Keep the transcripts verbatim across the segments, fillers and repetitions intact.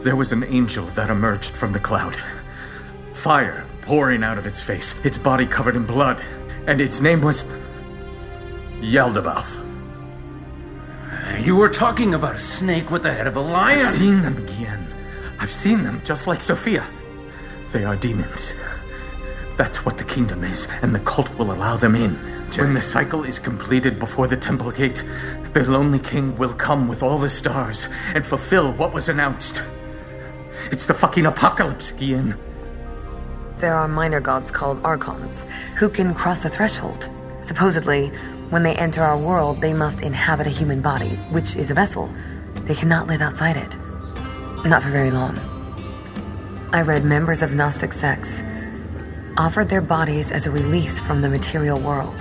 There was an angel that emerged from the cloud. Fire pouring out of its face, its body covered in blood. And its name was... Yaldabaoth. You were talking about a snake with the head of a lion. I've seen them, Guillen. I've seen them, just like Sophia. They are demons. That's what the kingdom is, and the cult will allow them in. When the cycle is completed before the temple gate, the lonely king will come with all the stars and fulfill what was announced. It's the fucking apocalypse, Guillen. There are minor gods called archons, who can cross the threshold. Supposedly, when they enter our world, they must inhabit a human body, which is a vessel. They cannot live outside it. Not for very long. I read members of Gnostic sects offered their bodies as a release from the material world.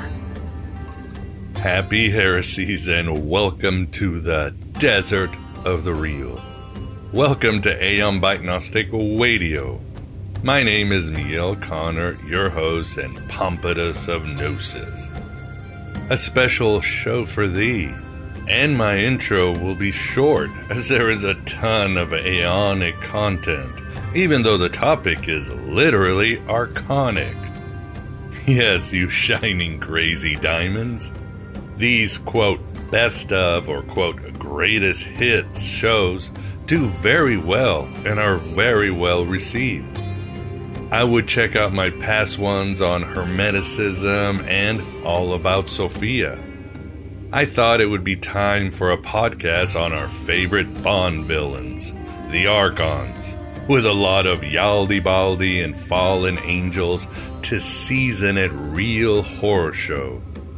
Happy heresies and welcome to the desert of the real. Welcome to Aeon Byte Gnostic Radio. My name is Miguel Connor, your host and Pompatus of Gnosis. A special show for thee, and my intro will be short as there is a ton of aeonic content, even though the topic is literally archonic. Yes, you shining crazy diamonds. These, quote, best of or, quote, greatest hits shows do very well and are very well received. I would check out my past ones on Hermeticism and all about Sophia. I thought it would be time for a podcast on our favorite Bond villains, the Archons, with a lot of Yaldi-Baldi and fallen angels to season it real horror show.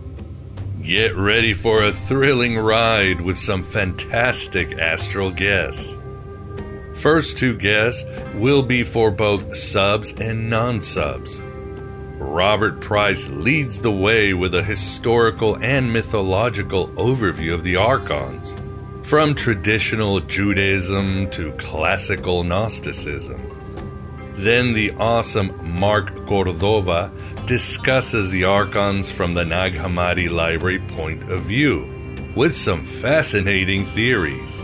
Get ready for a thrilling ride with some fantastic astral guests. First two guests will be for both subs and non-subs. Robert Price leads the way with a historical and mythological overview of the Archons, from traditional Judaism to classical Gnosticism. Then the awesome Mark Cordova discusses the Archons from the Nag Hammadi Library point of view, with some fascinating theories.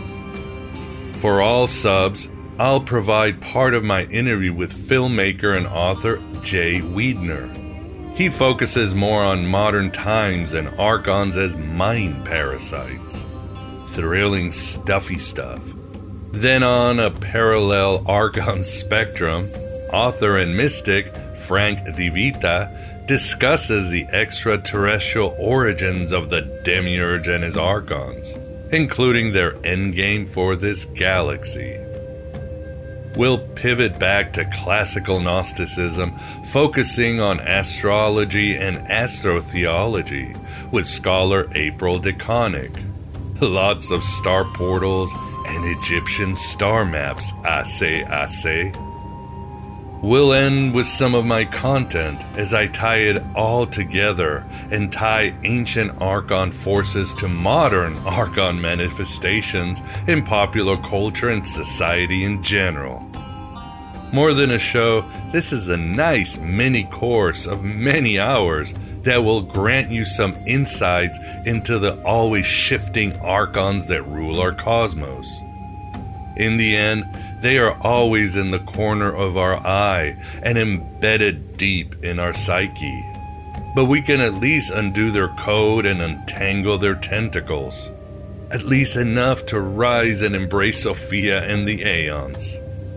For all subs, I'll provide part of my interview with filmmaker and author Jay Weidner. He focuses more on modern times and Archons as mind parasites. Thrilling, stuffy stuff. Then on a parallel Archon spectrum, author and mystic Frank DeVita discusses the extraterrestrial origins of the Demiurge and his Archons, including their endgame for this galaxy. We'll pivot back to classical Gnosticism, focusing on astrology and astrotheology with scholar April DeConnick. Lots of star portals and Egyptian star maps, I say, I say. We'll end with some of my content as I tie it all together and tie ancient Archon forces to modern Archon manifestations in popular culture and society in general. More than a show, this is a nice mini course of many hours that will grant you some insights into the always shifting Archons that rule our cosmos. In the end, they are always in the corner of our eye and embedded deep in our psyche. But we can at least undo their code and untangle their tentacles. At least enough to rise and embrace Sophia and the Aeons.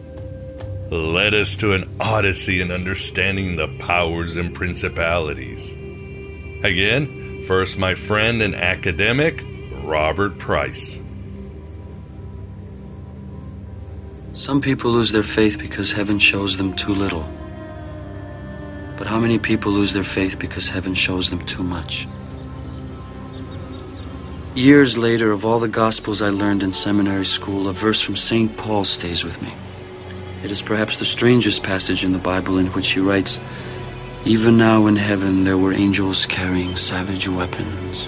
Led us to an odyssey in understanding the powers and principalities. Again, first my friend and academic, Robert Price. Some people lose their faith because heaven shows them too little. But how many people lose their faith because heaven shows them too much? Years later, of all the Gospels I learned in seminary school, a verse from Saint Paul stays with me. It is perhaps the strangest passage in the Bible in which he writes, "Even now in heaven there were angels carrying savage weapons."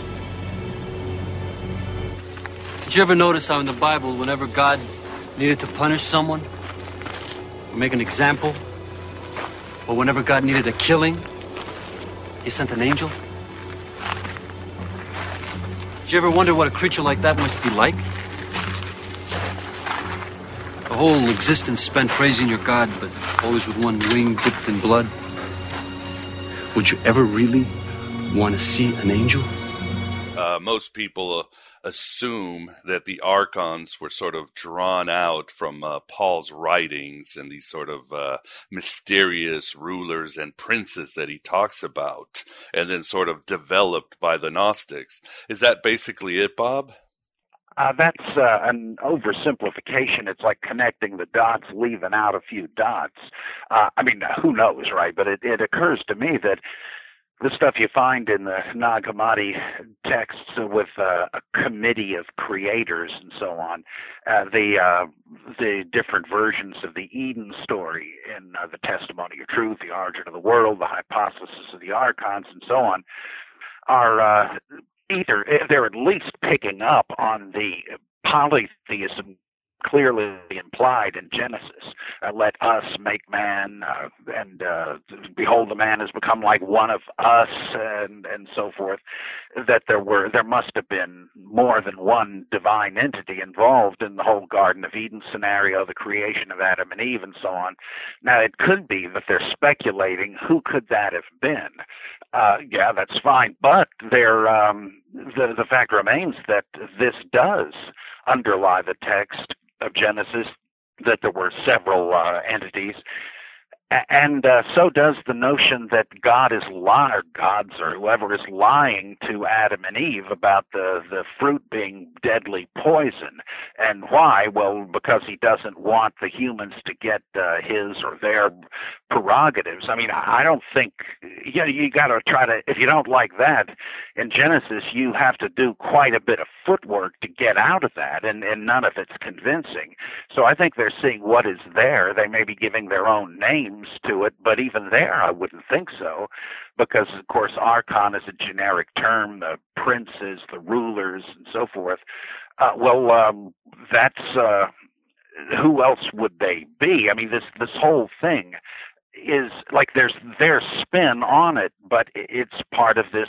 Did you ever notice how in the Bible, whenever God needed to punish someone, or make an example, or whenever God needed a killing, he sent an angel? Did you ever wonder what a creature like that must be like? A A whole existence spent praising your God, but always with one wing dipped in blood. Would you ever really want to see an angel? Uh, most people uh, assume that the archons were sort of drawn out from uh, Paul's writings and these sort of uh, mysterious rulers and princes that he talks about, and then sort of developed by the Gnostics. Is that basically it, Bob? Uh, that's uh, an oversimplification. It's like connecting the dots, leaving out a few dots. Uh, I mean, who knows, right? But it, it occurs to me that the stuff you find in the Nag Hammadi texts with uh, a committee of creators and so on, uh, the uh, the different versions of the Eden story in uh, the Testimony of Truth, the Origin of the World, the Hypothesis of the Archons, and so on, are uh, either they're at least picking up on the polytheism clearly implied in Genesis. Uh, let us make man, uh, and uh, behold, the man has become like one of us, and and so forth. That there were, there must have been more than one divine entity involved in the whole Garden of Eden scenario, the creation of Adam and Eve, and so on. Now, it could be that they're speculating who could that have been. Uh, yeah, that's fine, but they're, um, the the fact remains that this does underlie the text of Genesis, that there were several uh, entities, and uh, so does the notion that God is lying, or gods, or whoever is lying to Adam and Eve about the, the fruit being deadly poison. And why? Well, because he doesn't want the humans to get uh, his or their prerogatives. I mean, I don't think, you know, you got to try to, if you don't like that, in Genesis, you have to do quite a bit of footwork to get out of that, and, and none of it's convincing. So I think they're seeing what is there. They may be giving their own names to it, but even there, I wouldn't think so, because, of course, archon is a generic term, the princes, the rulers, and so forth. Uh, well, um, that's, uh, who else would they be? I mean, this, this whole thing is like there's their spin on it, but it's part of this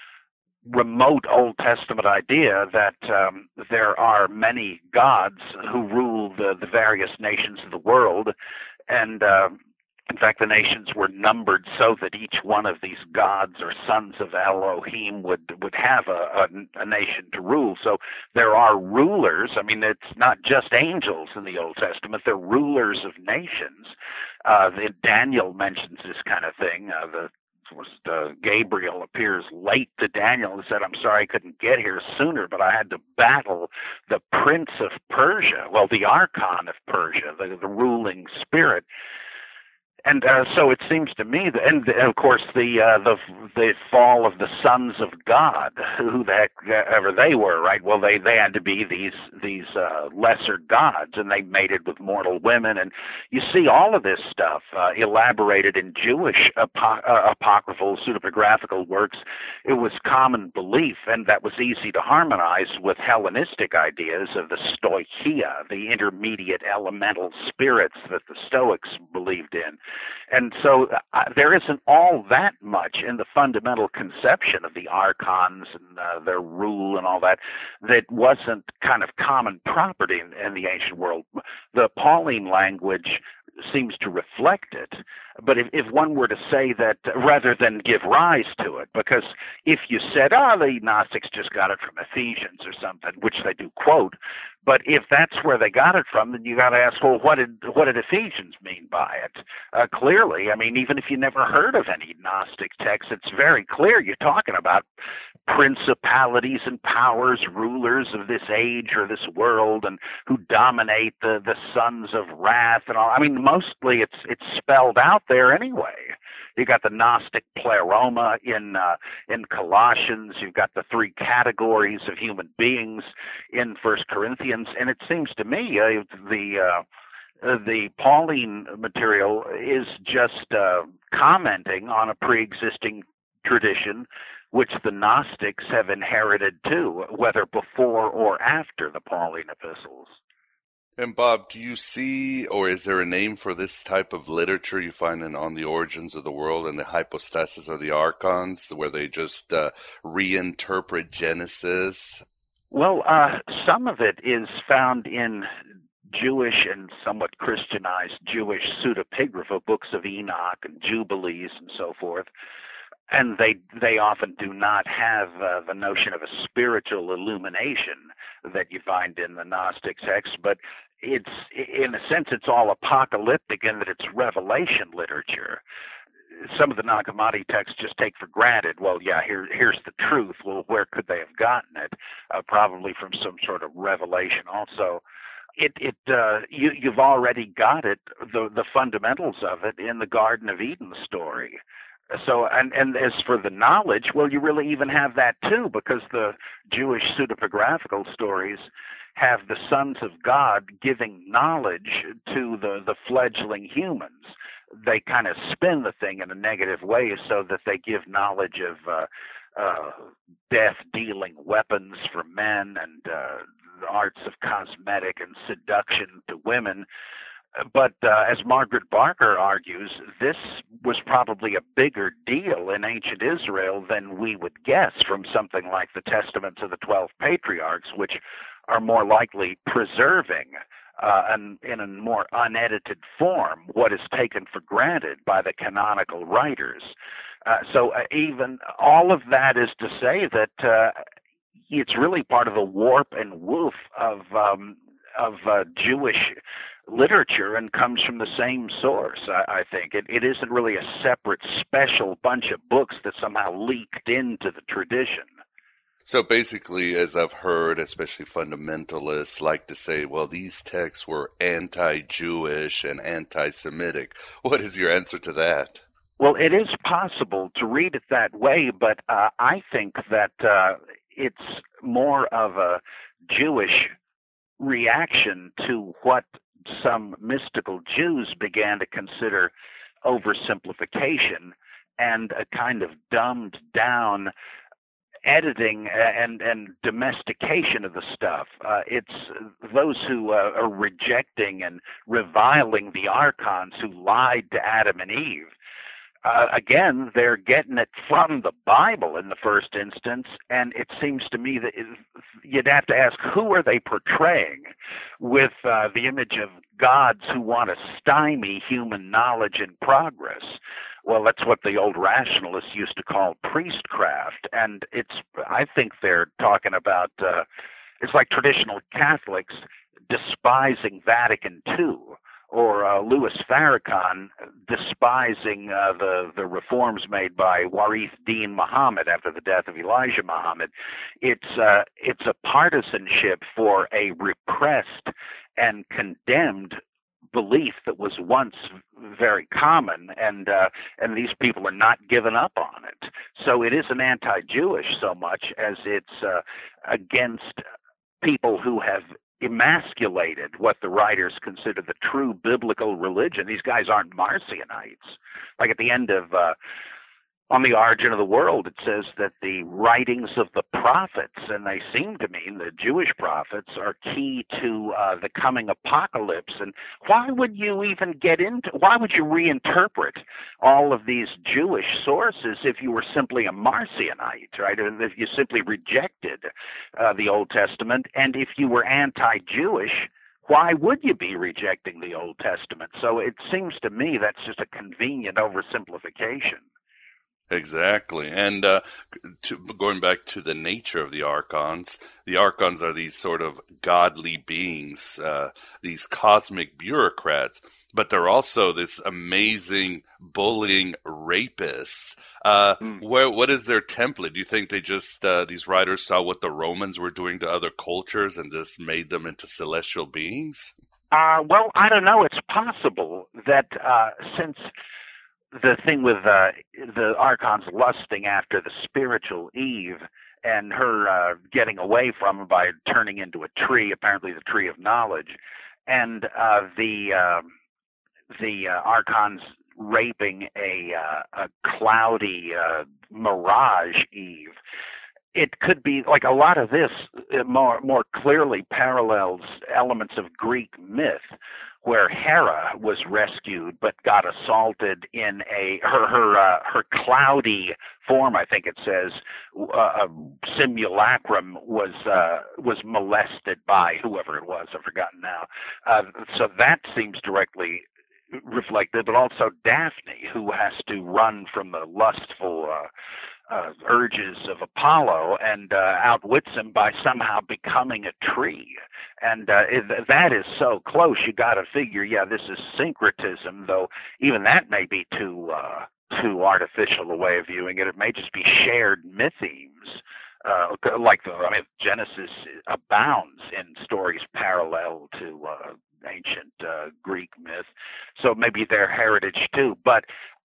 remote Old Testament idea that um, there are many gods who rule the, the various nations of the world, and uh, in fact, the nations were numbered so that each one of these gods or sons of Elohim would would have a, a, a nation to rule. So there are rulers. I mean, it's not just angels in the Old Testament. They're rulers of nations. Uh, the, Daniel mentions this kind of thing. Uh, the was uh, Gabriel appears late to Daniel and said, I'm sorry I couldn't get here sooner, but I had to battle the prince of Persia, well, the archon of Persia, the, the ruling spirit. And uh, so it seems to me that, and of course the uh, the the fall of the sons of God, who the heck ever they were, right? Well, they, they had to be these these uh, lesser gods, and they mated with mortal women. And you see all of this stuff uh, elaborated in Jewish apo- uh, apocryphal pseudepigraphical works. It was common belief, and that was easy to harmonize with Hellenistic ideas of the stoicheia, the intermediate elemental spirits that the Stoics believed in. And so uh, there isn't all that much in the fundamental conception of the archons and uh, their rule and all that that wasn't kind of common property in, in the ancient world. The Pauline language seems to reflect it. But if, if one were to say that, uh, rather than give rise to it, because if you said, oh, the Gnostics just got it from Ephesians or something, which they do quote, but if that's where they got it from, then you got to ask, well, what did what did Ephesians mean by it? Uh, clearly, I mean, even if you never heard of any Gnostic text, it's very clear you're talking about principalities and powers, rulers of this age or this world, and who dominate the, the sons of wrath and all. I mean, mostly it's it's spelled out there anyway. You got the Gnostic pleroma in uh, in Colossians. You've got the three categories of human beings in First Corinthians, and it seems to me uh, the uh, the Pauline material is just uh, commenting on a pre-existing tradition which the Gnostics have inherited too, whether before or after the Pauline epistles. And Bob, do you see, or is there a name for this type of literature you find in On the Origins of the World and the Hypostasis or the Archons, where they just uh, reinterpret Genesis? Well, uh, some of it is found in Jewish and somewhat Christianized Jewish pseudepigrapha, books of Enoch and Jubilees and so forth. And they they often do not have uh, the notion of a spiritual illumination that you find in the Gnostic texts, but it's, in a sense, it's all apocalyptic in that it's revelation literature. Some of the Nag Hammadi texts just take for granted, well, yeah, here, here's the truth. Well, where could they have gotten it? Uh, probably from some sort of revelation also. It, it, uh, you, you've already got it, the, the fundamentals of it, in the Garden of Eden story. So, and, and as for the knowledge, well, you really even have that too, because the Jewish pseudepigraphical stories have the sons of God giving knowledge to the, the fledgling humans. They kind of spin the thing in a negative way so that they give knowledge of uh, uh, death-dealing weapons for men and uh, the arts of cosmetic and seduction to women. But uh, as Margaret Barker argues, this was probably a bigger deal in ancient Israel than we would guess from something like the Testaments of the Twelve Patriarchs, which are more likely preserving uh, an, in a more unedited form what is taken for granted by the canonical writers. Uh, so uh, even all of that is to say that uh, it's really part of the warp and woof of um, of uh, Jewish literature and comes from the same source. I, I think it, it isn't really a separate, special bunch of books that somehow leaked into the tradition. So basically, as I've heard, especially fundamentalists like to say, well, these texts were anti-Jewish and anti-Semitic. What is your answer to that? Well, it is possible to read it that way, but uh, I think that uh, it's more of a Jewish reaction to what some mystical Jews began to consider oversimplification and a kind of dumbed down editing and, and domestication of the stuff. Uh, it's those who uh, are rejecting and reviling the archons who lied to Adam and Eve. Uh, again, they're getting it from the Bible in the first instance, and it seems to me that it, you'd have to ask, who are they portraying with uh, the image of gods who want to stymie human knowledge and progress? Well, that's what the old rationalists used to call priestcraft, and it's, I think they're talking about, uh, it's like traditional Catholics despising Vatican Two. Or uh, Louis Farrakhan despising uh, the the reforms made by Warith Deen Muhammad after the death of Elijah Muhammad. It's uh, it's a partisanship for a repressed and condemned belief that was once very common, and uh, and these people are not giving up on it. So it isn't anti-Jewish so much as it's uh, against people who have emasculated what the writers consider the true biblical religion. These guys aren't Marcionites. Like at the end of uh, On the Origin of the World, it says that the writings of the prophets, and they seem to mean the Jewish prophets, are key to uh, the coming apocalypse. And why would you even get into, why would you reinterpret all of these Jewish sources if you were simply a Marcionite, right? If you simply rejected uh, the Old Testament, and if you were anti-Jewish, why would you be rejecting the Old Testament? So it seems to me that's just a convenient oversimplification. Exactly. And uh, to, going back to the nature of the archons, the archons are these sort of godly beings, uh, these cosmic bureaucrats, but they're also this amazing bullying rapists. Uh, mm. where, what is their template? Do you think they just, uh, these writers saw what the Romans were doing to other cultures and just made them into celestial beings? Uh, well, I don't know. It's possible that uh, since the thing with uh, the archons lusting after the spiritual Eve and her uh, getting away from him by turning into a tree, apparently the tree of knowledge, and uh, the uh, the uh, archons raping a, uh, a cloudy uh, mirage Eve, it could be like a lot of this more more clearly parallels elements of Greek myth, where Hera was rescued but got assaulted in a her her uh, her cloudy form. I think it says uh, a simulacrum was uh, was molested by whoever it was. I've forgotten now. Uh, so that seems directly reflected, but also Daphne, who has to run from the lustful Uh, Uh, urges of Apollo and uh, outwits him by somehow becoming a tree. And uh, it, that is so close. You got to figure, yeah, this is syncretism, though even that may be too uh, too artificial a way of viewing it. It may just be shared mythemes. Uh, like the, I mean, Genesis abounds in stories parallel to uh, ancient uh, Greek myth, so maybe their heritage too. But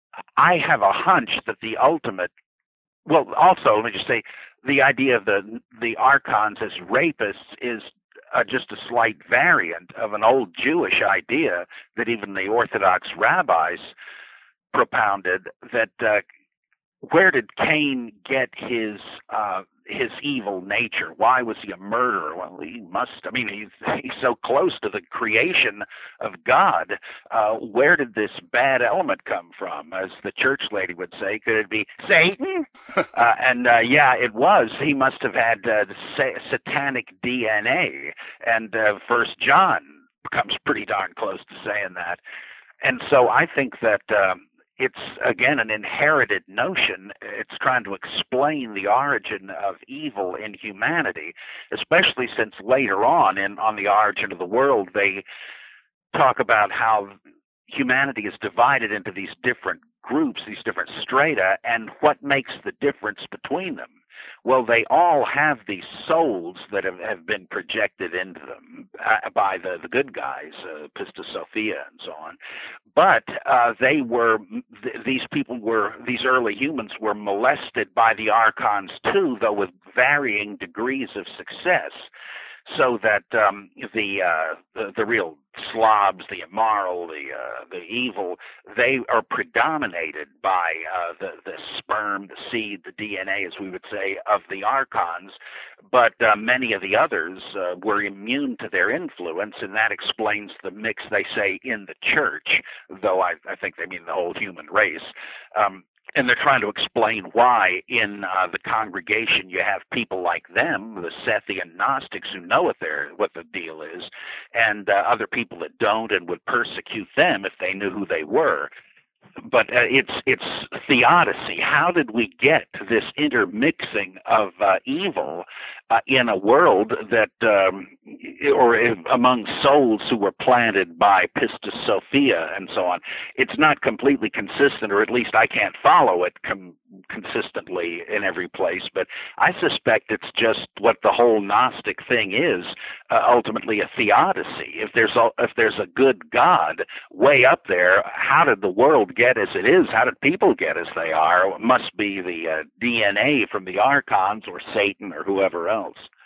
I have a hunch that the ultimate Well, also, let me just say, the idea of the the archons as rapists is uh, just a slight variant of an old Jewish idea that even the Orthodox rabbis propounded, that uh, where did Cain get his uh, his evil nature? Why was he a murderer? Well, he must, I mean, he's, he's so close to the creation of God. Uh, where did this bad element come from? As the church lady would say, could it be Satan? uh, and uh, yeah, it was. He must have had uh, sa- satanic D N A. And uh, First John comes pretty darn close to saying that. And so I think that um, it's, again, an inherited notion. It's trying to explain the origin of evil in humanity, especially since later on in on the origin of the world, they talk about how humanity is divided into these different groups, these different strata, and what makes the difference between them. Well, they all have these souls that have, have been projected into them uh, by the, the good guys, uh, Pistis Sophia and so on. But uh, they were, th- these people were, these early humans were molested by the archons too, though with varying degrees of success. So that um, the, uh, the the real slobs, the immoral, the uh, the evil, they are predominated by uh, the the sperm, the seed, the D N A, as we would say, of the archons. But uh, many of the others uh, were immune to their influence, and that explains the mix, they say, in the church. Though I, I think they mean the whole human race. Um, And they're trying to explain why in uh, the congregation you have people like them, the Sethian Gnostics, who know what their what the deal is, and uh, other people that don't and would persecute them if they knew who they were. But uh, it's it's theodicy. How did we get this intermixing of uh, evil uh, in a world that, um, or among souls who were planted by Pistis Sophia and so on? It's not completely consistent, or at least I can't follow it com- consistently in every place. But I suspect it's just what the whole Gnostic thing is, uh, ultimately a theodicy. If there's a, if there's a good God way up there, how did the world get as it is? How did people get as they are? It must be the uh, D N A from the archons or Satan or whoever else.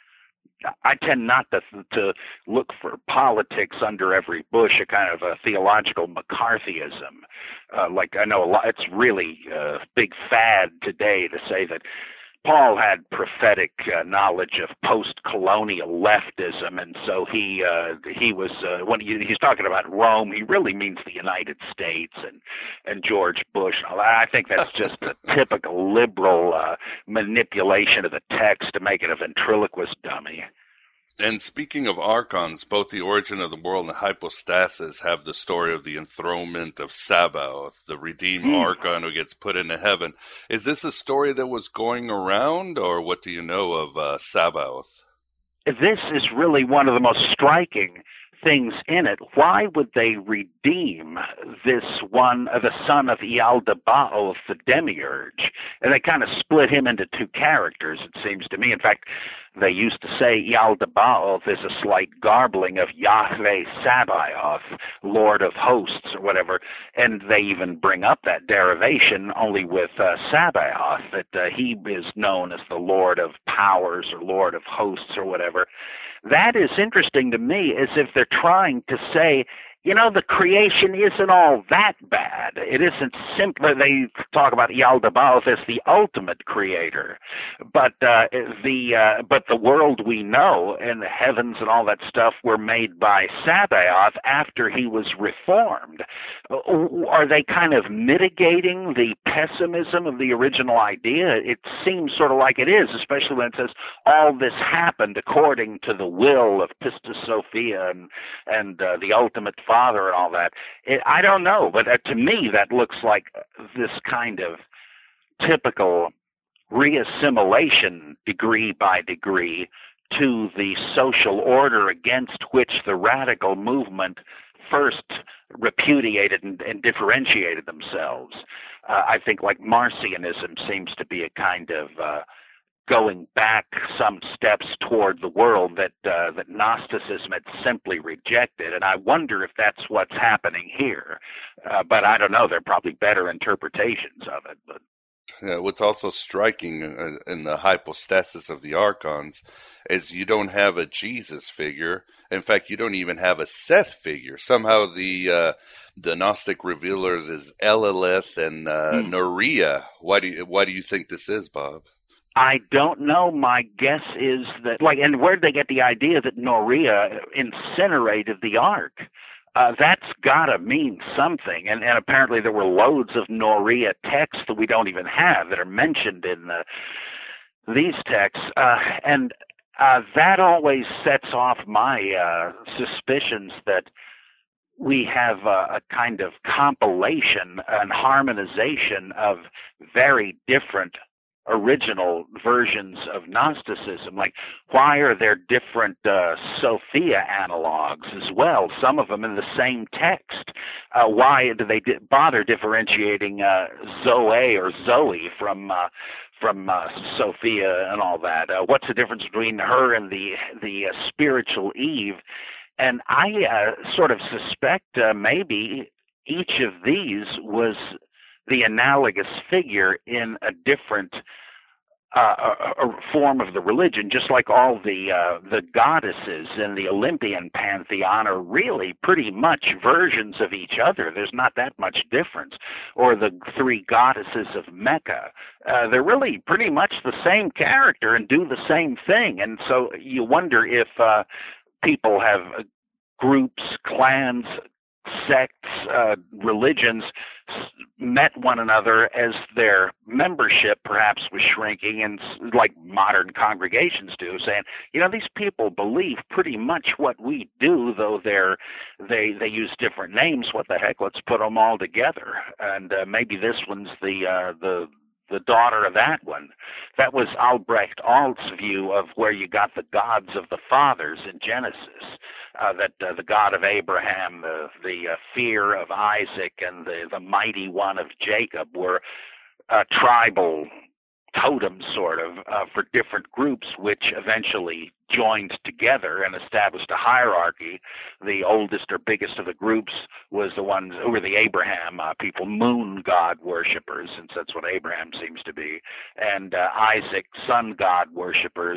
I tend not to to look for politics under every bush, a kind of a theological McCarthyism. Uh, like I know a lot, it's really a big fad today to say that Paul had prophetic uh, knowledge of post-colonial leftism, and so he uh, he was uh, when he, he's talking about Rome, he really means the United States and and George Bush. I think that's just a typical liberal uh, manipulation of the text to make it a ventriloquist dummy. And speaking of archons, both the origin of the world and hypostasis have the story of the enthronement of Sabaoth, the redeemed mm. archon who gets put into heaven. Is this a story that was going around, or what do you know of uh, Sabaoth? This is really one of the most striking things in it. Why would they redeem this one, uh, the son of Ialdabaoth, the demiurge? And they kind of split him into two characters, it seems to me. In fact, they used to say Ialdabaoth is a slight garbling of Yahweh Sabaoth, Lord of Hosts, or whatever. And they even bring up that derivation only with uh, Sabaoth, that uh, he is known as the Lord of Powers or Lord of Hosts or whatever. That is interesting to me, as if they're trying to say you know, the creation isn't all that bad. It isn't simply, they talk about Yaldabaoth as the ultimate creator, but uh, the uh, but the world we know and the heavens and all that stuff were made by Sabaoth after he was reformed. Are they kind of mitigating the pessimism of the original idea? It seems sort of like it is, especially when it says all this happened according to the will of Pistis Sophia and, and uh, the ultimate Father and all that. It, I don't know, but uh, to me that looks like this kind of typical reassimilation degree by degree to the social order against which the radical movement first repudiated and, and differentiated themselves. Uh, I think like Marcionism seems to be a kind of uh, going back some steps toward the world that uh, that Gnosticism had simply rejected, and I wonder if that's what's happening here. Uh, but I don't know. There are probably better interpretations of it. But yeah, what's also striking in the hypostasis of the archons is you don't have a Jesus figure. In fact, you don't even have a Seth figure. Somehow the uh, the Gnostic revealers is Elilith and uh, hmm. Norea. Why do you, why do you think this is, Bob? I don't know. My guess is that, like, and where did they get the idea that Norea incinerated the ark? Uh, that's got to mean something. And, and apparently there were loads of Norea texts that we don't even have that are mentioned in the, these texts. Uh, and uh, that always sets off my uh, suspicions that we have a, a kind of compilation and harmonization of very different original versions of Gnosticism. Like, why are there different uh, Sophia analogs as well, some of them in the same text? Uh, why do they di- bother differentiating uh, Zoe or Zoe from uh, from uh, Sophia and all that? Uh, what's the difference between her and the, the uh, spiritual Eve? And I uh, sort of suspect uh, maybe each of these was the analogous figure in a different uh, a, a form of the religion, just like all the uh, the goddesses in the Olympian pantheon are really pretty much versions of each other. There's not that much difference. Or the three goddesses of Mecca. Uh, they're really pretty much the same character and do the same thing. And so you wonder if uh, people have uh, groups, clans, sects, uh, religions met one another as their membership perhaps was shrinking, and like modern congregations do, saying, you know, these people believe pretty much what we do, though they're they they use different names. What the heck? Let's put them all together. And uh, maybe this one's the uh, the the daughter of that one. That was Albrecht Alt's view of where you got the gods of the fathers in Genesis, uh, that uh, the God of Abraham, the, the uh, fear of Isaac, and the, the mighty one of Jacob were uh, tribal totems, sort of, uh, for different groups, which eventually joined together and established a hierarchy. The oldest or biggest of the groups was the ones who were the Abraham uh, people, moon god worshippers, since that's what Abraham seems to be, and uh, Isaac, sun god worshippers,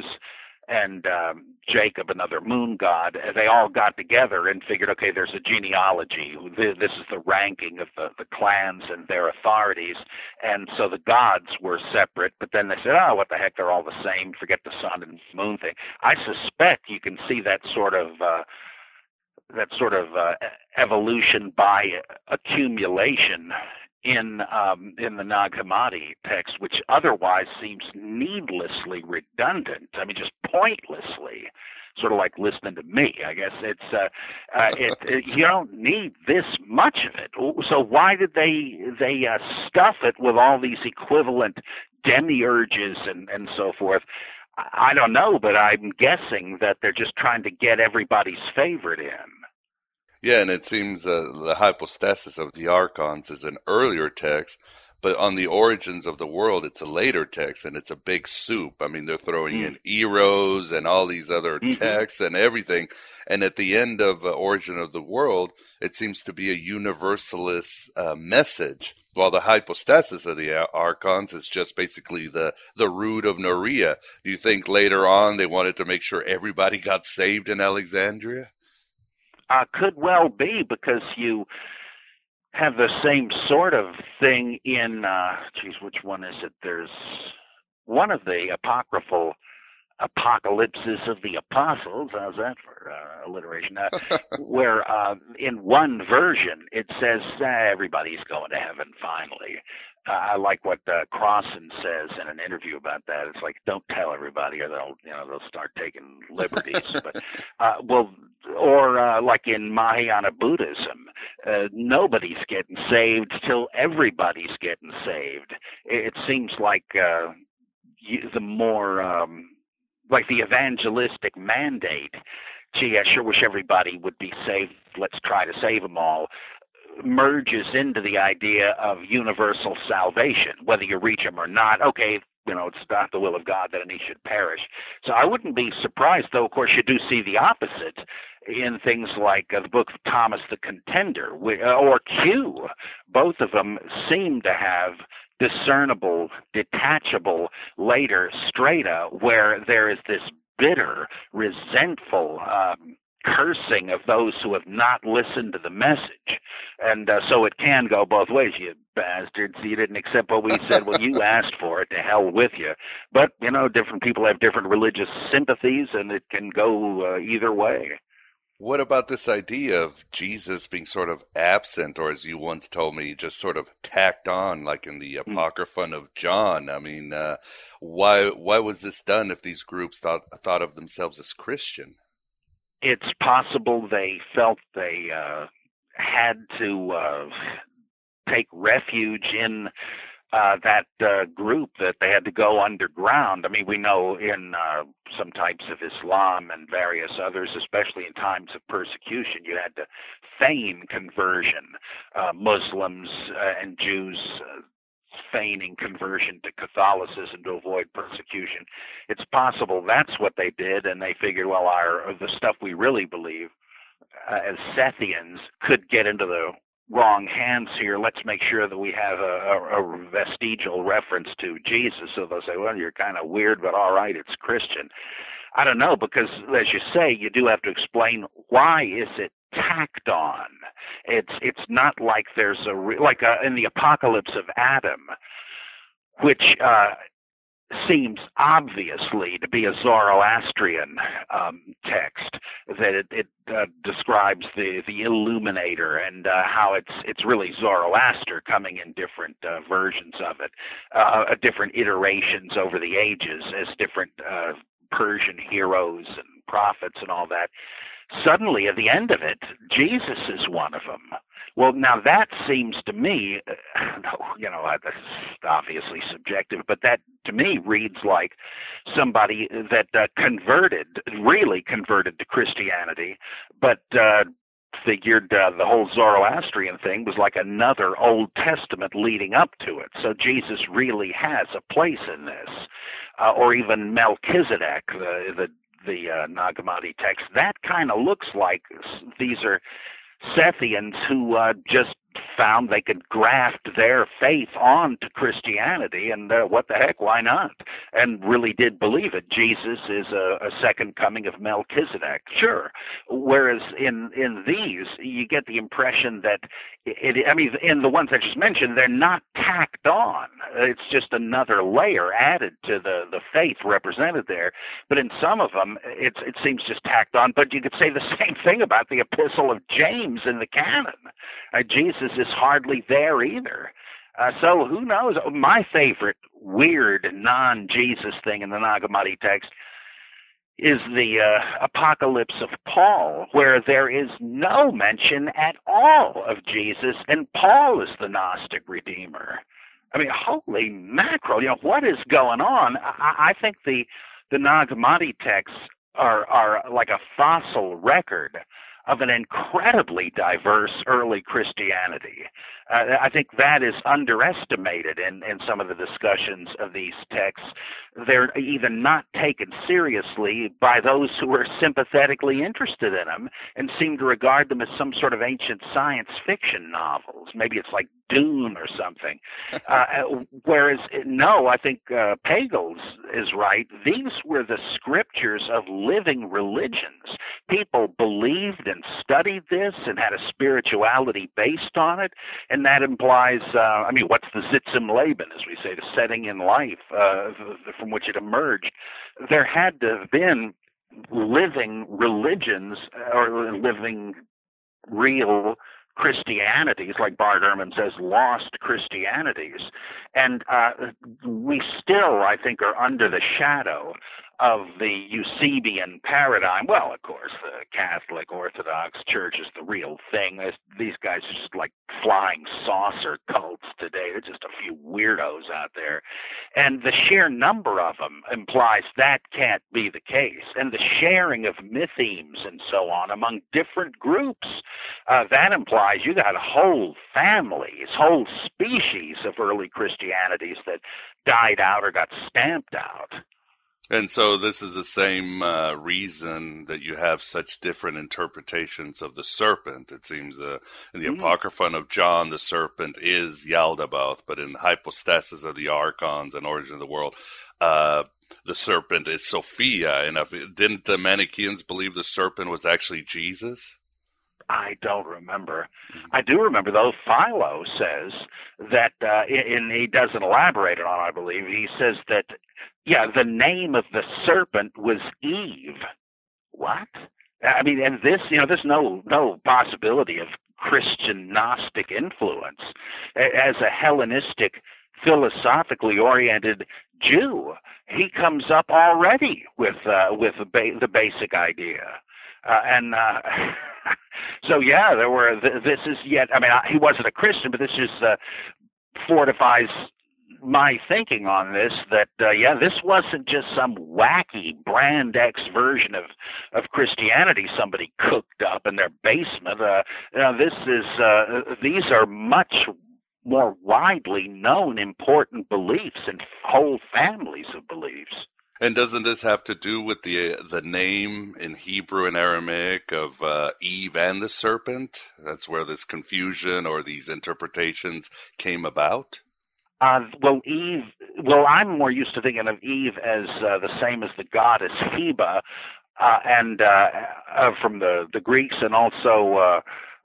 and um, Jacob, another moon god. They all got together and figured, okay, there's a genealogy. This is the ranking of the, the clans and their authorities. And so the gods were separate, but then they said, oh, what the heck, they're all the same. Forget the sun and moon thing. I suspect you can see that sort of uh, that sort of uh, evolution by accumulation in um, in the Nag Hammadi text, which otherwise seems needlessly redundant. I mean, just pointlessly, sort of like listening to me. I guess it's uh, uh, it, it, you don't need this much of it. So why did they they uh, stuff it with all these equivalent demiurges and and so forth? I don't know, but I'm guessing that they're just trying to get everybody's favorite in. Yeah, and it seems uh, the hypostasis of the archons is an earlier text, but on the origins of the world, it's a later text, and it's a big soup. I mean, they're throwing mm. in Eros and all these other mm-hmm. texts and everything. And at the end of uh, Origin of the World, it seems to be a universalist uh, message, while the hypostasis of the archons is just basically the, the root of Norea. Do you think later on they wanted to make sure everybody got saved in Alexandria? Uh, could well be, because you have the same sort of thing in, uh, geez, which one is it? There's one of the apocryphal apocalypses of the apostles, how's that for uh, alliteration, uh, where uh, in one version it says eh, everybody's going to heaven finally. Uh, I like what uh, Crossan says in an interview about that. It's like, don't tell everybody, or they'll, you know, they'll start taking liberties. but uh, well, or uh, like in Mahayana Buddhism, uh, nobody's getting saved till everybody's getting saved. It, it seems like uh, you, the more um, like the evangelistic mandate, gee, I sure wish everybody would be saved, let's try to save them all, merges into the idea of universal salvation, whether you reach them or not. Okay, you know, it's not the will of God that any should perish. So I wouldn't be surprised, though, of course, you do see the opposite in things like uh, the book of Thomas the Contender, or Q. Both of them seem to have discernible, detachable, later strata where there is this bitter, resentful um, cursing of those who have not listened to the message. And uh, so it can go both ways. You bastards, you didn't accept what we said. Well, you asked for it, to hell with you. But, you know, different people have different religious sympathies, and it can go uh, either way. What about this idea of Jesus being sort of absent, or as you once told me, just sort of tacked on, like in the Apocryphon of John? I mean, uh, why why was this done if these groups thought thought of themselves as Christian? It's possible they felt they uh, had to uh, take refuge in Uh, that uh, group, that they had to go underground. I mean, we know in uh, some types of Islam and various others, especially in times of persecution, you had to feign conversion. Uh, Muslims uh, and Jews uh, feigning conversion to Catholicism to avoid persecution. It's possible that's what they did, and they figured, well, our the stuff we really believe uh, as Sethians could get into the wrong hands here. Let's make sure that we have a, a, a vestigial reference to Jesus. So they'll say, well, you're kind of weird, but all right, it's Christian. I don't know, because as you say, you do have to explain, why is it tacked on? It's it's not like there's a, re- like a, in the Apocalypse of Adam, which uh, seems obviously to be a Zoroastrian um, text, that it, it uh, describes the, the Illuminator, and uh, how it's it's really Zoroaster coming in different uh, versions of it, uh, different iterations over the ages as different uh, Persian heroes and prophets and all that. Suddenly, at the end of it, Jesus is one of them. Well, now that seems to me, you know, this is obviously subjective, but that to me reads like somebody that uh, converted, really converted to Christianity, but uh, figured uh, the whole Zoroastrian thing was like another Old Testament leading up to it. So Jesus really has a place in this. Uh, or even Melchizedek, the, the the uh, Nag Hammadi text, that kind of looks like these are Sethians who uh, just found they could graft their faith onto Christianity, and uh, what the heck, why not? And really did believe it. Jesus is a, a second coming of Melchizedek, sure. Whereas in, in these, you get the impression that, it, I mean, in the ones I just mentioned, they're not tacked on. It's just another layer added to the, the faith represented there. But in some of them, it's, it seems just tacked on. But you could say the same thing about the Epistle of James in the canon. Uh, Jesus is hardly there either. Uh, so who knows? My favorite weird non-Jesus thing in the Nag Hammadi text is the uh, Apocalypse of Paul, where there is no mention at all of Jesus, and Paul is the Gnostic Redeemer. I mean, holy mackerel, you know, what is going on? I, I think the, the Nag Hammadi texts are, are like a fossil record of an incredibly diverse early Christianity. Uh, I think that is underestimated in, in some of the discussions of these texts. They're even not taken seriously by those who are sympathetically interested in them, and seem to regard them as some sort of ancient science fiction novels. Maybe it's like Dune or something. Uh, whereas, no, I think uh, Pagels is right. These were the scriptures of living religions. People believed and studied this and had a spirituality based on it, and that implies, uh, I mean, what's the Sitzum Leben, as we say, the setting in life uh, from which it emerged? There had to have been living religions or living real Christianities, like Bart Ehrman says, lost Christianities. And uh, we still, I think, are under the shadow of the Eusebian paradigm. Well, of course, the Catholic Orthodox Church is the real thing. These guys are just like flying saucer cults today. They're just a few weirdos out there. And the sheer number of them implies that can't be the case. And the sharing of mythemes and so on among different groups, uh, that implies you got whole families, whole species of early Christianities that died out or got stamped out. And so this is the same uh, reason that you have such different interpretations of the serpent. It seems uh, in the mm. Apocryphon of John, the serpent is Yaldabaoth, but in the Hypostasis of the Archons and Origin of the World, uh, the serpent is Sophia. And if, didn't the Manichaeans believe the serpent was actually Jesus? I don't remember. I do remember, though, Philo says that, uh, and he doesn't elaborate on it, I believe. He says that, yeah, the name of the serpent was Eve. What? I mean, and this, you know, there's no, no possibility of Christian Gnostic influence. As a Hellenistic, philosophically oriented Jew, he comes up already with, uh, with the, ba- the basic idea. Uh, and uh, so, yeah, there were. Th- this is yet. I mean, I, he wasn't a Christian, but this just uh, fortifies my thinking on this. That uh, yeah, this wasn't just some wacky brand X version of of Christianity somebody cooked up in their basement. Uh, you know, this is. Uh, these are much more widely known, important beliefs and whole families of beliefs. And doesn't this have to do with the the name in Hebrew and Aramaic of uh, Eve and the serpent? That's where this confusion or these interpretations came about? Uh, well, Eve, well, I'm more used to thinking of Eve as uh, the same as the goddess Heba, uh, and uh, uh, from the, the Greeks, and also uh,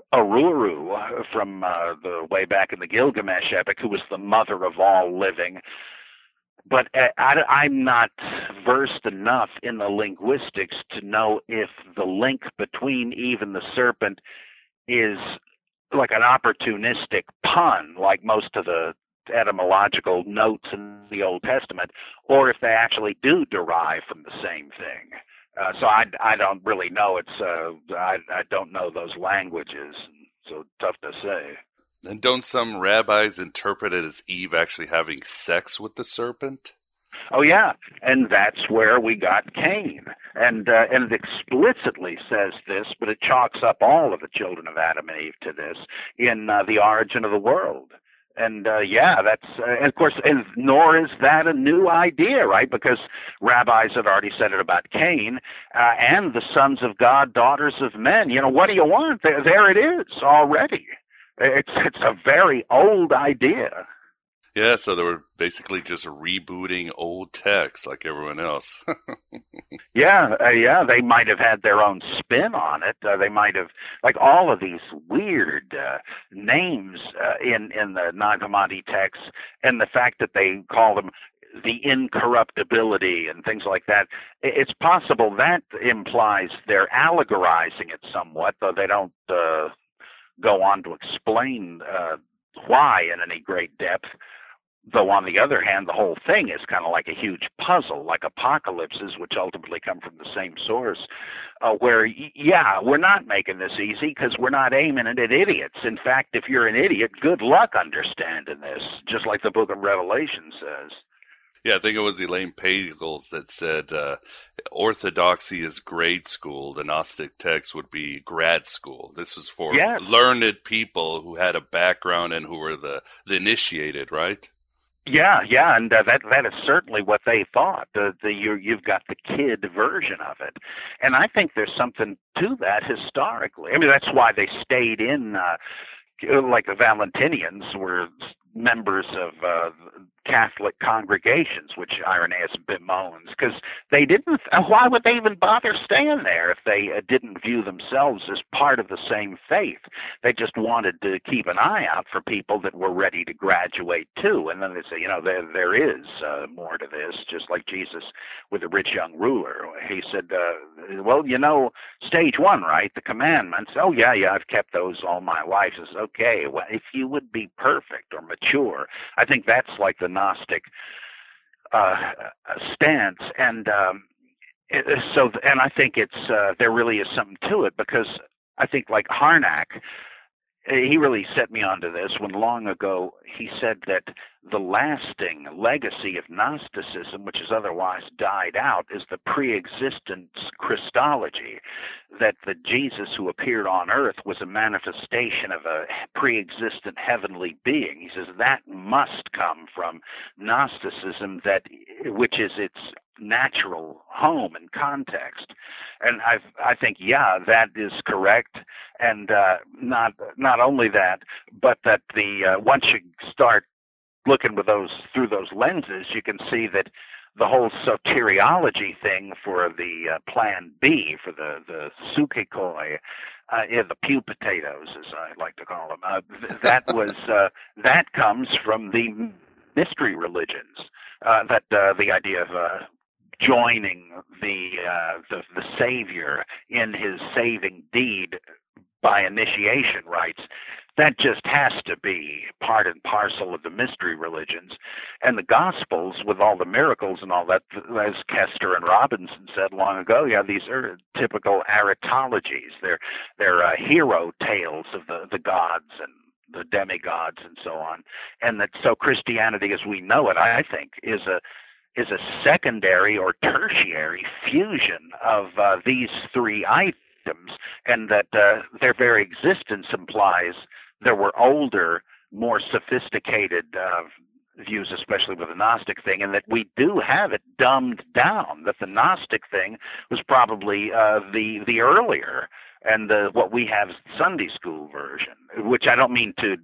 Aruru from uh, the way back in the Gilgamesh epic, who was the mother of all living. But I, I'm not versed enough in the linguistics to know if the link between Eve and the serpent is like an opportunistic pun, like most of the etymological notes in the Old Testament, or if they actually do derive from the same thing. Uh, so I, I don't really know. It's uh, I, I don't know those languages, so tough to say. And don't some rabbis interpret it as Eve actually having sex with the serpent? Oh, yeah, and that's where we got Cain. And uh, and it explicitly says this, but it chalks up all of the children of Adam and Eve to this in uh, The Origin of the World. And, uh, yeah, that's, uh, and of course, and nor is that a new idea, right? Because rabbis had already said it about Cain uh, and the sons of God, daughters of men. You know, what do you want? There, there it is already. It's it's a very old idea. Yeah, so they were basically just rebooting old texts like everyone else. yeah, uh, yeah, they might have had their own spin on it. Uh, they might have, like all of these weird uh, names uh, in, in the Nag Hammadi texts, and the fact that they call them the incorruptibility and things like that, it's possible that implies they're allegorizing it somewhat, though they don't uh, go on to explain uh, why in any great depth. Though on the other hand, the whole thing is kind of like a huge puzzle, like apocalypses, which ultimately come from the same source, uh, where, yeah, we're not making this easy because we're not aiming it at idiots. In fact, if you're an idiot, good luck understanding this, just like the book of Revelation says. Yeah, I think it was Elaine Pagels that said uh, orthodoxy is grade school. The Gnostic text would be grad school. This is for yes. learned people who had a background and who were the, the initiated, right? Yeah, yeah, and uh, that that is certainly what they thought. The, the you you've got the kid version of it, and I think there's something to that historically. I mean, that's why they stayed in uh, like the Valentinians were members of uh, Catholic congregations, which Irenaeus bemoans, because they didn't, why would they even bother staying there if they uh, didn't view themselves as part of the same faith? They just wanted to keep an eye out for people that were ready to graduate too. And then they say, you know, there there is uh, more to this, just like Jesus with the rich young ruler. He said, uh, well, you know, stage one, right, the commandments. Oh, yeah, yeah, I've kept those all my life. He says, okay, well, if you would be perfect or mature, I think that's like the Gnostic uh, stance. And um, it, so, and I think it's, uh, there really is something to it, because I think like Harnack, he really set me onto this when long ago he said that the lasting legacy of Gnosticism, which has otherwise died out, is the pre-existence Christology, that the Jesus who appeared on earth was a manifestation of a pre-existent heavenly being. He says that must come from Gnosticism, that which is its natural home and context. And I I think, yeah, that is correct. And uh, not not only that, but that the uh, once you start looking with those through those lenses, you can see that the whole soteriology thing for the uh, Plan B, for the the sukikoi, uh, yeah, the pew potatoes, as I like to call them, uh, th- that was uh, that comes from the mystery religions. Uh, that uh, the idea of uh, joining the, uh, the the Savior in his saving deed by initiation rites, that just has to be part and parcel of the mystery religions. And the Gospels, with all the miracles and all that, as Kester and Robinson said long ago, yeah, these are typical aritologies. They're they're uh, hero tales of the, the gods and the demigods and so on. And that so Christianity as we know it, I think, is a is a secondary or tertiary fusion of uh, these three items, and that uh, their very existence implies there were older, more sophisticated uh, views, especially with the Gnostic thing, and that we do have it dumbed down, that the Gnostic thing was probably uh, the the earlier, and the, what we have is the Sunday school version, which I don't mean to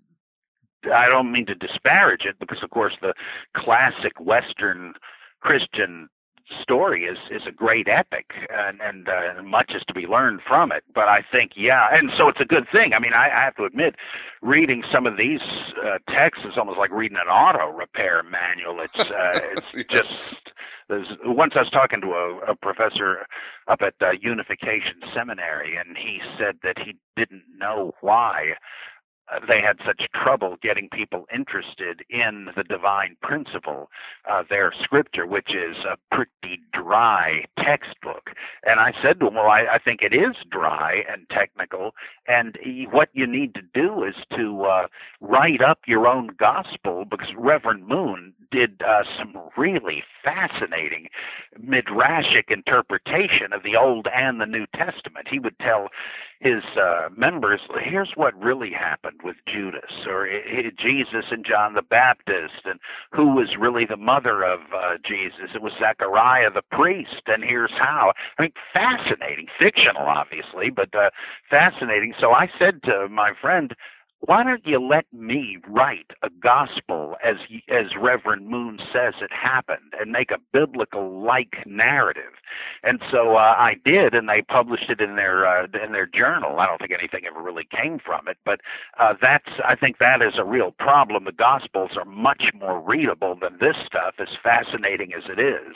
I don't mean to disparage it, because of course the classic Western Christian story is is a great epic, and and uh, much is to be learned from it. But I think, yeah, and so it's a good thing. I mean, I, I have to admit, reading some of these uh, texts is almost like reading an auto repair manual. It's uh, it's just. There's, once I was talking to a, a professor up at uh, Unification Seminary, and he said that he didn't know why Uh, they had such trouble getting people interested in the divine principle, uh, their scripture, which is a pretty dry textbook. And I said to him, well, I, I think it is dry and technical, and he, what you need to do is to uh, write up your own gospel, because Reverend Moon did uh, some really fascinating midrashic interpretation of the Old and the New Testament. He would tell his uh, members, here's what really happened with Judas, or uh, Jesus and John the Baptist, and who was really the mother of uh, Jesus. It was Zechariah the priest, and here's how. I mean, fascinating, fictional obviously, but uh, fascinating. So I said to my friend, why don't you let me write a gospel as as Reverend Moon says it happened, and make a biblical-like narrative? And so uh, I did, and they published it in their uh, in their journal. I don't think anything ever really came from it, but uh, that's I think that is a real problem. The Gospels are much more readable than this stuff, as fascinating as it is.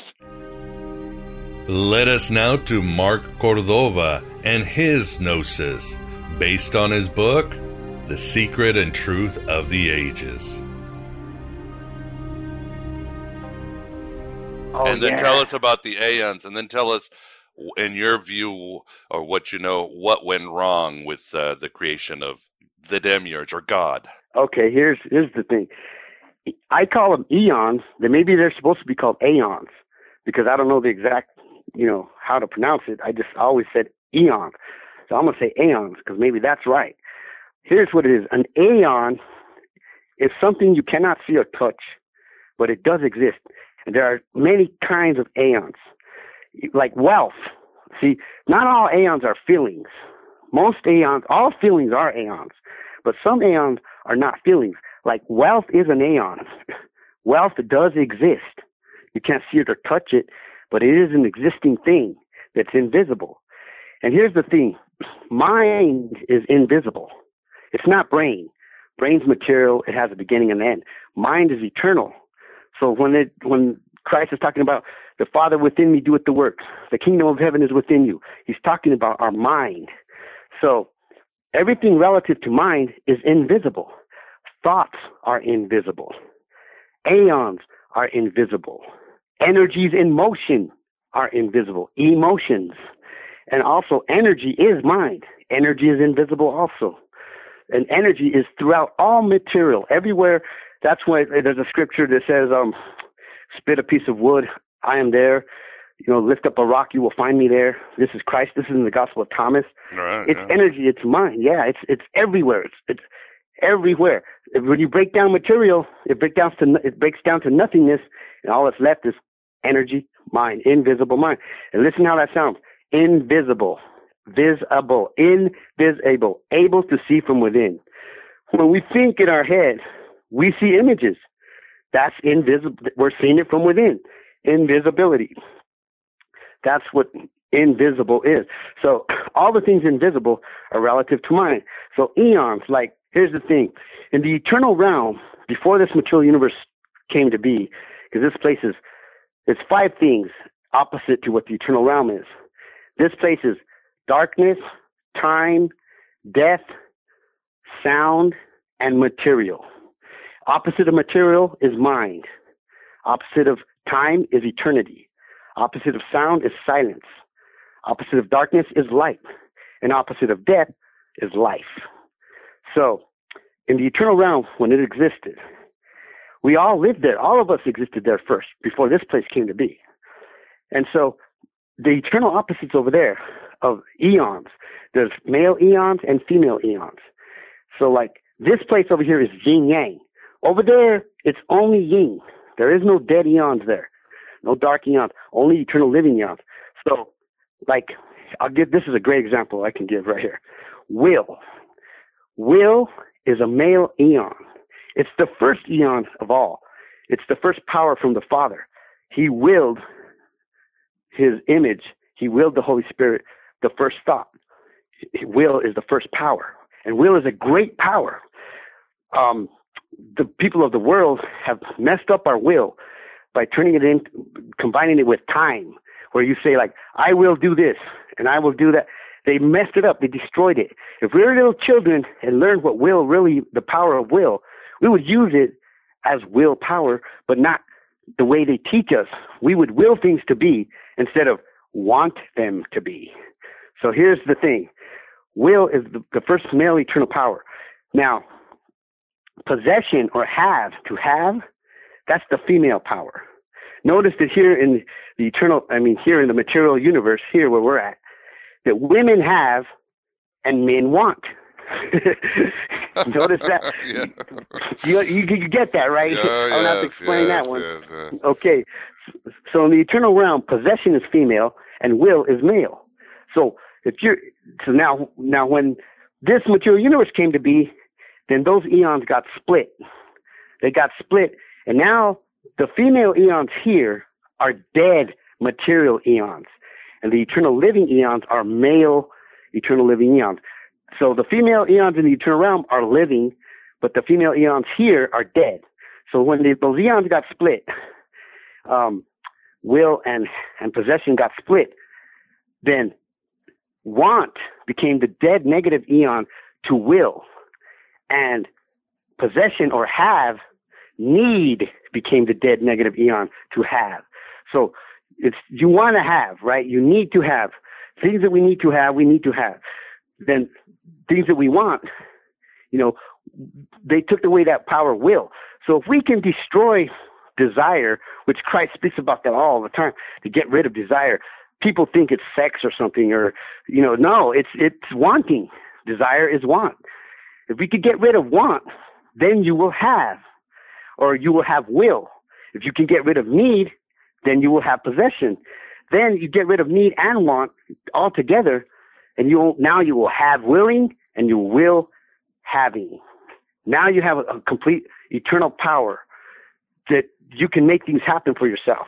Let us now to Mark Cordova and his gnosis, based on his book, The Secret and Truth of the Ages. Oh, and then yeah. tell us about the aeons, and then tell us, in your view, or what you know, what went wrong with uh, the creation of the demiurge, or God. Okay, here's here's the thing. I call them eons. Then maybe they're supposed to be called aeons, because I don't know the exact, you know, how to pronounce it. I just always said eons. So I'm going to say aeons, because maybe that's right. Here's what it is. An aeon is something you cannot see or touch, but it does exist. And there are many kinds of aeons, like wealth. See, not all aeons are feelings. Most aeons, all feelings are aeons, But some aeons are not feelings. Like wealth is an aeon. Wealth does exist. You can't see it or touch it, but it is an existing thing that's invisible. And here's the thing. Mind is invisible. It's not brain. Brain's material. It has a beginning and an end. Mind is eternal. So when it, when Christ is talking about the Father within me doeth the works, the kingdom of heaven is within you, he's talking about our mind. So everything relative to mind is invisible. Thoughts are invisible. Aeons are invisible. Energies in motion are invisible. Emotions. And also energy is mind. Energy is invisible also. And energy is throughout all material, everywhere. That's why there's a scripture that says, um, spit a piece of wood, I am there. You know, lift up a rock, you will find me there. This is Christ. This is in the Gospel of Thomas. Right, it's yeah. energy. It's mind. Yeah, it's it's everywhere. It's it's everywhere. When you break down material, it breaks down to it breaks down to nothingness, and all that's left is energy, mind, invisible mind. And listen how that sounds: invisible, visible, invisible, able to see from within. When we think in our head, we see images. That's invisible. We're seeing it from within. Invisibility. That's what invisible is. So all the things invisible are relative to mind. So eons, like, here's the thing. In the eternal realm, before this material universe came to be, because this place is, it's five things opposite to what the eternal realm is. This place is darkness, time, death, sound, and material. Opposite of material is mind. Opposite of time is eternity. Opposite of sound is silence. Opposite of darkness is light. And opposite of death is life. So, in the eternal realm, when it existed, we all lived there. All of us existed there first, before this place came to be. And so, the eternal opposites over there of eons, there's male eons and female eons. So, like, this place over here is yin-yang. Over there, it's only yin. There is no dead eons there. No dark eons, only eternal living eons. So, like, I'll give, this is a great example I can give right here. Will. Will is a male eon. It's the first eon of all. It's the first power from the Father. He willed his image. He willed the Holy Spirit, the first thought. Will is the first power. And will is a great power. Um, the people of the world have messed up our will by turning it in, combining it with time, where you say, like, I will do this and I will do that. They messed it up. They destroyed it. If we were little children and learned what will really, the power of will, we would use it as willpower, but not the way they teach us. We would will things to be instead of want them to be. So here's the thing. Will is the, the first male eternal power. Now, possession or have, to have, that's the female power. Notice that here in the eternal, I mean, here in the material universe, here where we're at, that women have and men want. Notice that. Yeah. you, you, you get that, right? Yeah, I don't have to yes, explain yes, that one. yes, yes. Okay. So in the eternal realm, possession is female and will is male. So if you're, so now, now when this material universe came to be, then those eons got split. They got split. And now the female eons here are dead material eons. And the eternal living eons are male eternal living eons. So the female eons in the eternal realm are living, but the female eons here are dead. So when the, those eons got split, um, will and, and possession got split, then want became the dead negative eon to will. And possession or have, need became the dead negative eon to have. So it's, you want to have, right? You need to have. Things that we need to have, we need to have. Then things that we want, you know, they took away that power of will. So if we can destroy desire, which Christ speaks about that all the time, to get rid of desire, people think it's sex or something, or, you know, no, it's, it's wanting. Desire is want. If we could get rid of want, then you will have, or you will have will. If you can get rid of need, then you will have possession. Then you get rid of need and want altogether, and you will, now you will have willing, and you will having. Now you have a, a complete eternal power that you can make things happen for yourself.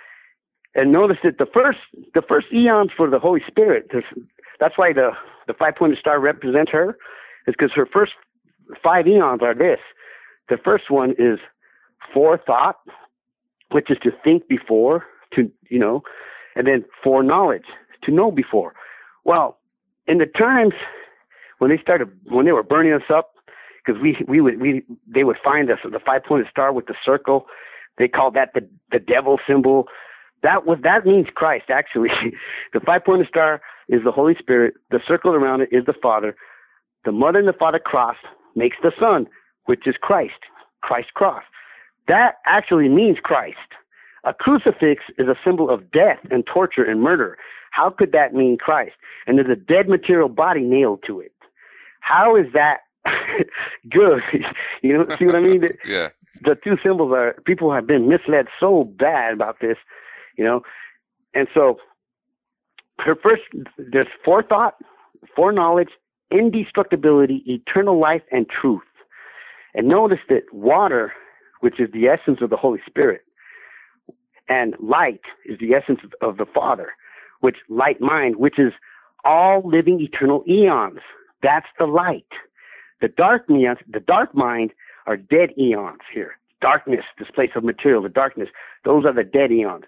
And notice that the first the first eons for the Holy Spirit, that's why the, the five-pointed star represents her, is because her first five eons are this. The first one is forethought, which is to think before, to, you know, and then foreknowledge, to know before. Well, in the times when they started, when they were burning us up, because we, we would, we, they would find us, the five-pointed star with the circle, they called that the, the devil symbol. That was, that means Christ, actually. The five-pointed star is the Holy Spirit. The circle around it is the Father. The mother and the father cross makes the Son, which is Christ, Christ's cross. That actually means Christ. A crucifix is a symbol of death and torture and murder. How could that mean Christ? And there's a dead material body nailed to it. How is that good? You know, see what I mean? Yeah. The two symbols are, people have been misled so bad about this, you know. And so her first, there's forethought, foreknowledge, indestructibility, eternal life, and truth. And notice that water, which is the essence of the Holy Spirit, and light is the essence of the Father, which light mind, which is all living eternal eons. That's the light. The dark eons, the dark mind are dead eons here. Darkness, this place of material, the darkness, those are the dead eons.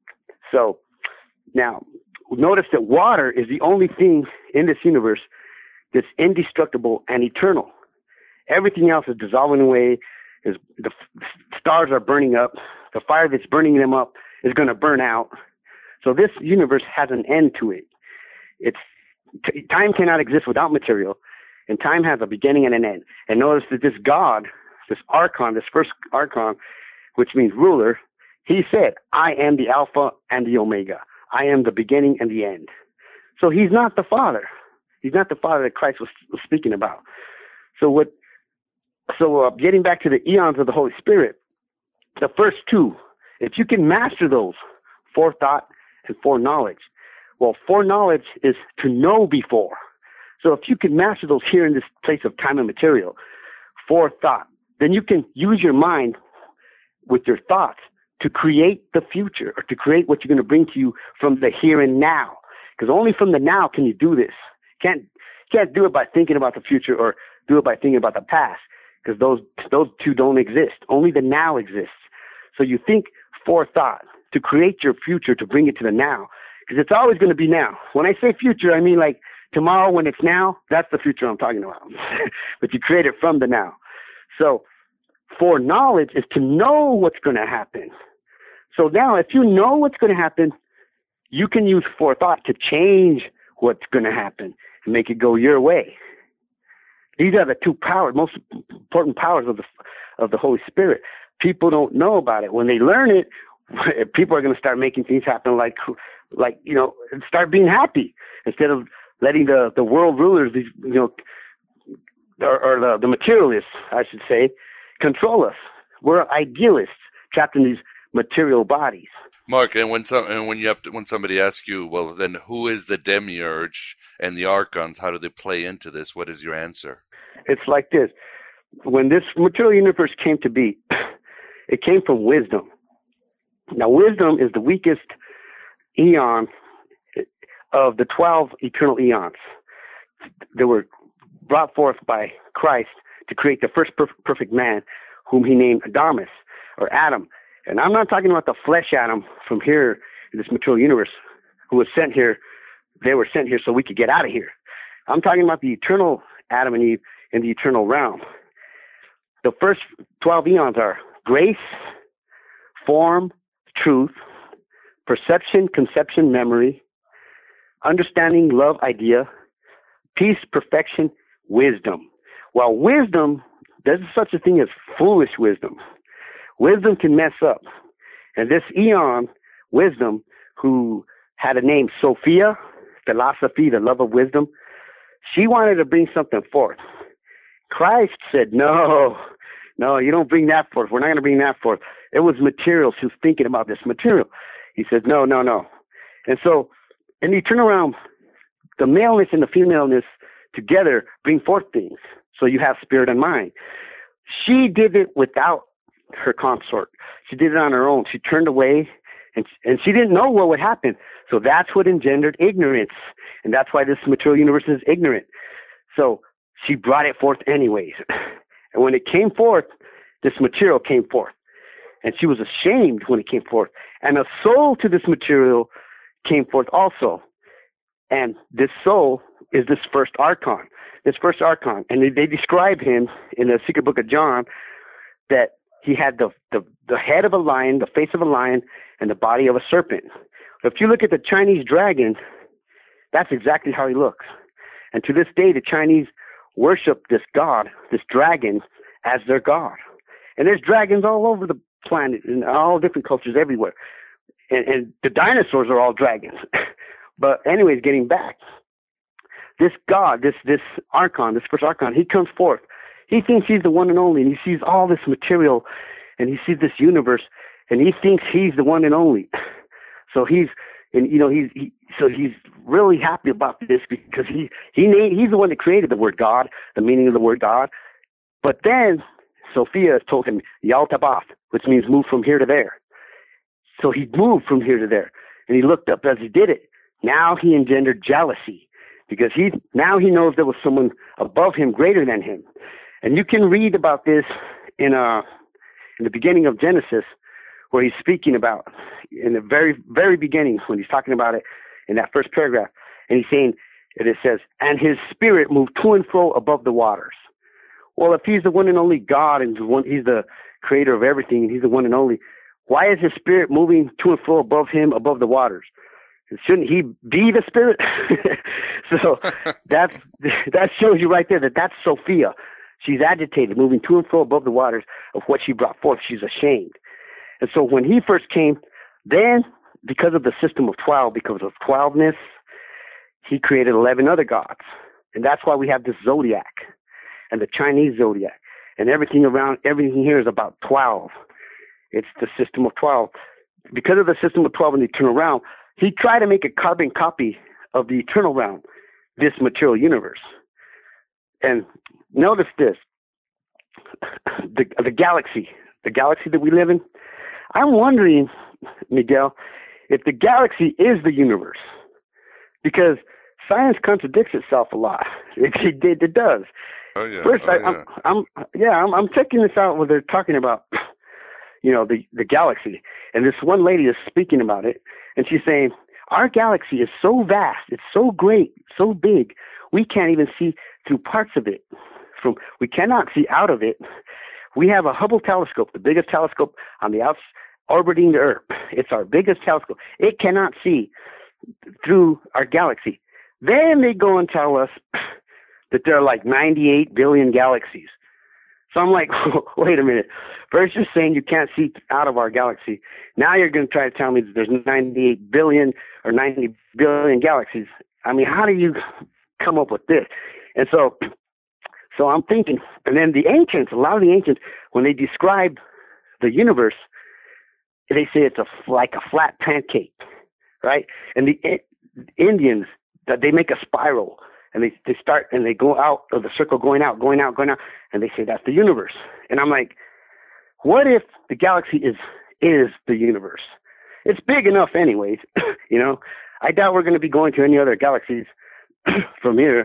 So now notice that water is the only thing in this universe that's indestructible and eternal. Everything else is dissolving away. Is the stars are burning up. The fire that's burning them up is going to burn out. So this universe has an end to it. It's t- time cannot exist without material, and time has a beginning and an end. And notice that this God, this archon, this first archon, which means ruler, he said, "I am the Alpha and the Omega. I am the beginning and the end." So he's not the Father. He's not the Father that Christ was, was speaking about. So what? So uh, getting back to the eons of the Holy Spirit, the first two, if you can master those, forethought and foreknowledge. Well, foreknowledge is to know before. So if you can master those here in this place of time and material, forethought, then you can use your mind with your thoughts to create the future, or to create what you're going to bring to you from the here and now. Because only from the now can you do this. Can't can't do it by thinking about the future or do it by thinking about the past, because those those two don't exist. Only the now exists. So you think forethought to create your future, to bring it to the now, because it's always going to be now. When I say future, I mean like tomorrow when it's now. That's the future I'm talking about. But you create it from the now. So foreknowledge is to know what's going to happen. So now if you know what's going to happen, you can use forethought to change what's going to happen and make it go your way. These are the two powers, most important powers of the of the Holy Spirit. People don't know about it. When they learn it, people are going to start making things happen, like, like you know, start being happy instead of letting the, the world rulers, these you know, or, or the, the materialists, I should say, control us. We're idealists trapped in these material bodies. Mark, and when some and when you have to, when somebody asks you, well, then who is the demiurge and the archons? How do they play into this? What is your answer? It's like this: when this material universe came to be, it came from wisdom. Now, wisdom is the weakest eon of the twelve eternal eons that were brought forth by Christ to create the first perf- perfect man, whom he named Adamus, or Adam. And I'm not talking about the flesh Adam from here in this material universe who was sent here. They were sent here so we could get out of here. I'm talking about the eternal Adam and Eve in the eternal realm. The first twelve eons are grace, form, truth, perception, conception, memory, understanding, love, idea, peace, perfection, wisdom. Well, wisdom, there's such a thing as foolish wisdom. Wisdom can mess up. And this eon, wisdom, who had a name Sophia, philosophy, the love of wisdom, she wanted to bring something forth. Christ said, no, no, you don't bring that forth. We're not going to bring that forth. It was material. She was thinking about this material. He said, no, no, no. And so in the eternal realm, the maleness and the femaleness together bring forth things. So you have spirit and mind. She did it without her consort. She did it on her own. She turned away, and and she didn't know what would happen. So that's what engendered ignorance, and that's why this material universe is ignorant. So she brought it forth anyways. And when it came forth, this material came forth. And she was ashamed when it came forth. And a soul to this material came forth also. And this soul is this first archon, this first archon. And they, they describe him in the secret book of John that he had the, the, the head of a lion, the face of a lion, and the body of a serpent. If you look at the Chinese dragon, that's exactly how he looks. And to this day, the Chinese worship this god, this dragon, as their god. And there's dragons all over the planet in all different cultures everywhere. And, and the dinosaurs are all dragons. But anyways, getting back, this god, this this archon, this first archon, he comes forth. He thinks he's the one and only, and he sees all this material, and he sees this universe, and he thinks he's the one and only. So he's, and you know, he's he, so he's really happy about this because he he he's the one that created the word God, the meaning of the word God. But then Sophia told him Yaltabath, which means move from here to there. So he moved from here to there, and he looked up as he did it. Now he engendered jealousy because he now he knows there was someone above him, greater than him. And you can read about this in uh in the beginning of Genesis, where he's speaking about in the very very beginning when he's talking about it in that first paragraph, and he's saying, and it says, and his spirit moved to and fro above the waters. Well, if he's the one and only God, and the one, he's the creator of everything, and he's the one and only, why is his spirit moving to and fro above him, above the waters? Shouldn't he be the spirit? So that's, that shows you right there that that's Sophia. She's agitated, moving to and fro above the waters of what she brought forth. She's ashamed. And so when he first came, then because of the system of twelve, because of twelveness, he created eleven other gods. And that's why we have this zodiac and the Chinese zodiac. And everything around, everything here is about twelve. It's the system of twelve. Because of the system of twelve and the eternal realm, he tried to make a carbon copy of the eternal realm, this material universe. And notice this, the, the galaxy, the galaxy that we live in, I'm wondering, Miguel, if the galaxy is the universe, because science contradicts itself a lot. It, it, it does. Oh yeah. First, oh, I, yeah. I'm, I'm, yeah, I'm, I'm checking this out where they're talking about, you know, the, the galaxy, and this one lady is speaking about it, and she's saying, our galaxy is so vast, it's so great, so big, we can't even see through parts of it. From we cannot see out of it. We have a Hubble telescope, the biggest telescope on the outs orbiting the Earth. It's our biggest telescope. It cannot see through our galaxy. Then they go and tell us that there are like ninety-eight billion galaxies. So I'm like, wait a minute. First you're saying you can't see out of our galaxy. Now you're going to try to tell me that there's ninety-eight billion or ninety billion galaxies. I mean, how do you come up with this? And so, so I'm thinking, and then the ancients, a lot of the ancients, when they describe the universe, they say it's a like a flat pancake, right? And the Indians, that they make a spiral, and they they start and they go out of the circle, going out, going out, going out, and they say that's the universe. And I'm like, what if the galaxy is is the universe? It's big enough, anyways. You know, I doubt we're going to be going to any other galaxies from here.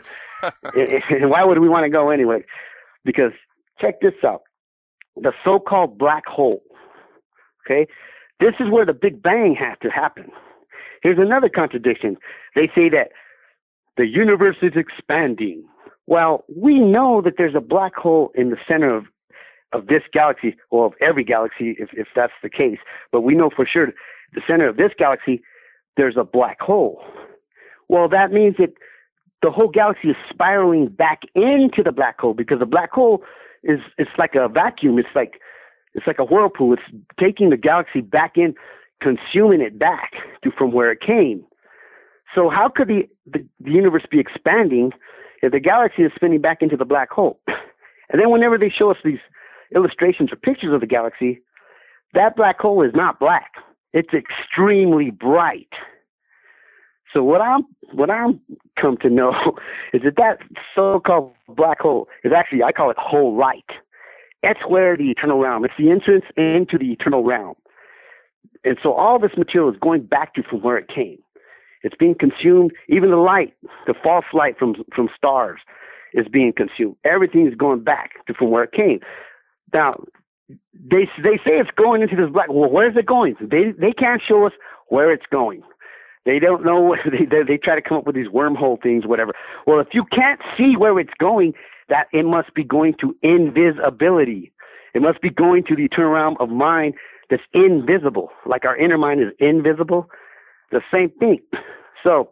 And why would we want to go anyway? Because check this out. The so-called black hole, okay? This is where the Big Bang has to happen. Here's another contradiction. They say that the universe is expanding. Well, we know that there's a black hole in the center of, of this galaxy, or of every galaxy, if, if that's the case. But we know for sure the center of this galaxy, there's a black hole. Well, that means that the whole galaxy is spiraling back into the black hole, because the black hole is it's like a vacuum. It's like it's like a whirlpool. It's taking the galaxy back in, consuming it back to from where it came. So how could the, the, the universe be expanding if the galaxy is spinning back into the black hole? And then whenever they show us these illustrations or pictures of the galaxy, that black hole is not black. It's extremely bright. So what I'm what I'm come to know is that that so-called black hole is actually, I call it whole light. That's where the eternal realm. It's the entrance into the eternal realm. And so all this material is going back to from where it came. It's being consumed. Even the light, the false light from from stars, is being consumed. Everything is going back to from where it came. Now, they they say it's going into this black. Well, where is it going? They they can't show us where it's going. They don't know. They, they they try to come up with these wormhole things, whatever. Well, if you can't see where it's going, that it must be going to invisibility. It must be going to the eternal realm of mind that's invisible, like our inner mind is invisible. The same thing. So,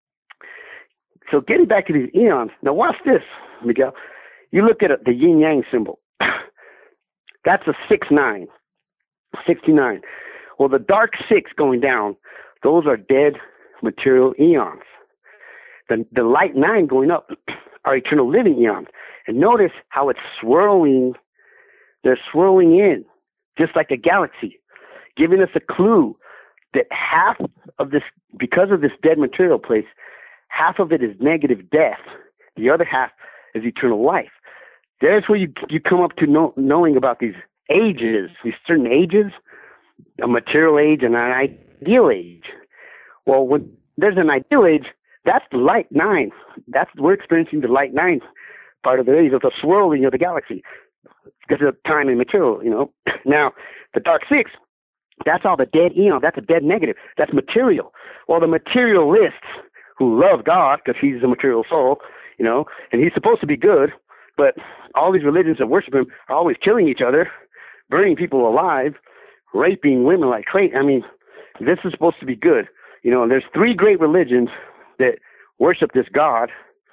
so getting back to these eons. Now, watch this, Miguel. You look at it, the yin yang symbol. That's a six nine, sixty-nine. Well, the dark six going down, those are dead material eons. The, the light nine going up are eternal living eons. And notice how it's swirling. They're swirling in, just like a galaxy, giving us a clue that half of this, because of this dead material place, half of it is negative death. The other half is eternal life. There's where you you come up to know, knowing about these ages, these certain ages, a material age and an ideal age. Well, when there's an ideal age, that's the light nine. That's we're experiencing the light nine part of the age of the swirling of the galaxy because of time and material. You know. Now the dark six, that's all the dead eon. That's a dead negative. That's material. Well, the materialists who love God because He's a material soul, you know, and He's supposed to be good, but all these religions that worship Him are always killing each other, burning people alive, raping women like crazy. I mean, this is supposed to be good. You know, and there's three great religions that worship this God: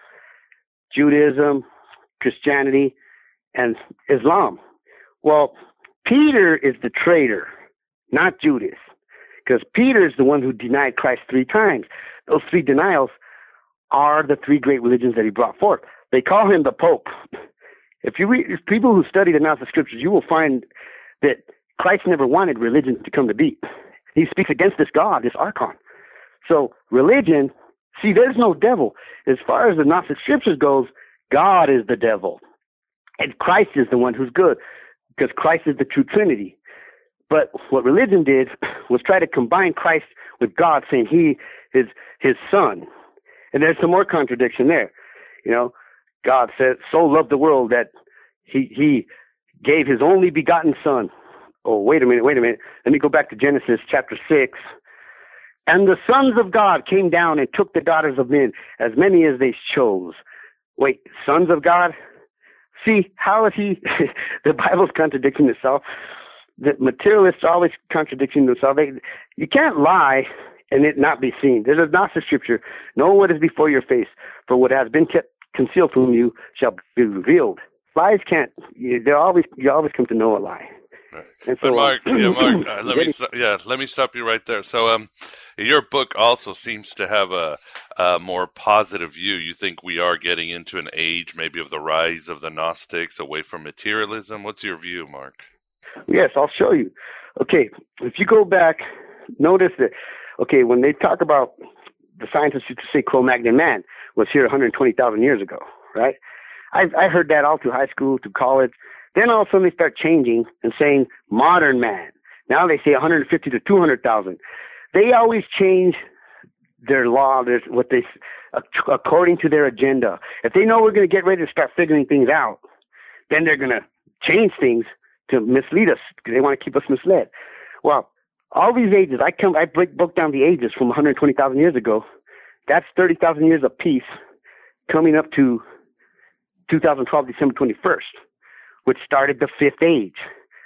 Judaism, Christianity, and Islam. Well, Peter is the traitor, not Judas, because Peter is the one who denied Christ three times. Those three denials are the three great religions that he brought forth. They call him the Pope. If you read, if people who study the Gnostic scriptures, you will find that Christ never wanted religion to come to be. He speaks against this God, this archon. So religion, see, there's no devil. As far as the Gnostic scriptures goes, God is the devil. And Christ is the one who's good, because Christ is the true Trinity. But what religion did was try to combine Christ with God, saying he is his son. And there's some more contradiction there. You know, God said, so loved the world that he he gave his only begotten son. Oh, wait a minute, wait a minute. Let me go back to Genesis chapter six. And the sons of God came down and took the daughters of men, as many as they chose. Wait, sons of God? See, how is he? The Bible's contradicting itself. The materialists are always contradicting themselves. They, you can't lie and it not be seen. There's a Gnostic scripture. Know what is before your face, for what has been kept concealed from you shall be revealed. Lies can't. You, they always. You always come to know a lie. Right. And But so, Mark, uh, yeah, Mark, uh, let me, st- yeah, let me stop you right there. So, um, your book also seems to have a, a more positive view. You think we are getting into an age, maybe, of the rise of the Gnostics away from materialism. What's your view, Mark? Yes, I'll show you. Okay, if you go back, notice that. Okay, when they talk about the scientists used to say Cro-Magnon man was here one hundred twenty thousand years ago, right? I I heard that all through high school, through college. Then all of a sudden they start changing and saying modern man. Now they say one hundred fifty to two hundred thousand. They always change their law, their, what they, according to their agenda. If they know we're going to get ready to start figuring things out, then they're going to change things to mislead us because they want to keep us misled. Well, all these ages, I come, I break, broke down the ages from one hundred twenty thousand years ago. That's thirty thousand years of peace coming up to two thousand twelve, December twenty-first. Which started the fifth age.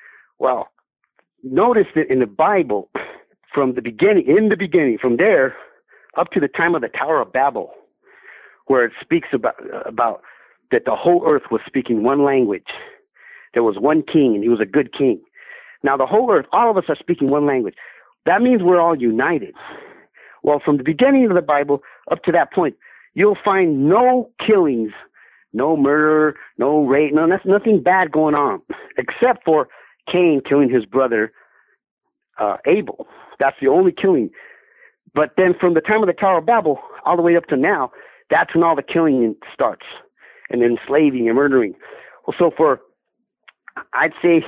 Well, notice that in the Bible, from the beginning, in the beginning, from there up to the time of the Tower of Babel, where it speaks about about that the whole earth was speaking one language. There was one king, and he was a good king. Now, the whole earth, all of us are speaking one language. That means we're all united. Well, from the beginning of the Bible up to that point, you'll find no killings, no murder, no rape, no, that's nothing bad going on, except for Cain killing his brother uh, Abel. That's the only killing. But then from the time of the Tower of Babel all the way up to now, that's when all the killing starts, and enslaving and murdering. Well, so for, I'd say,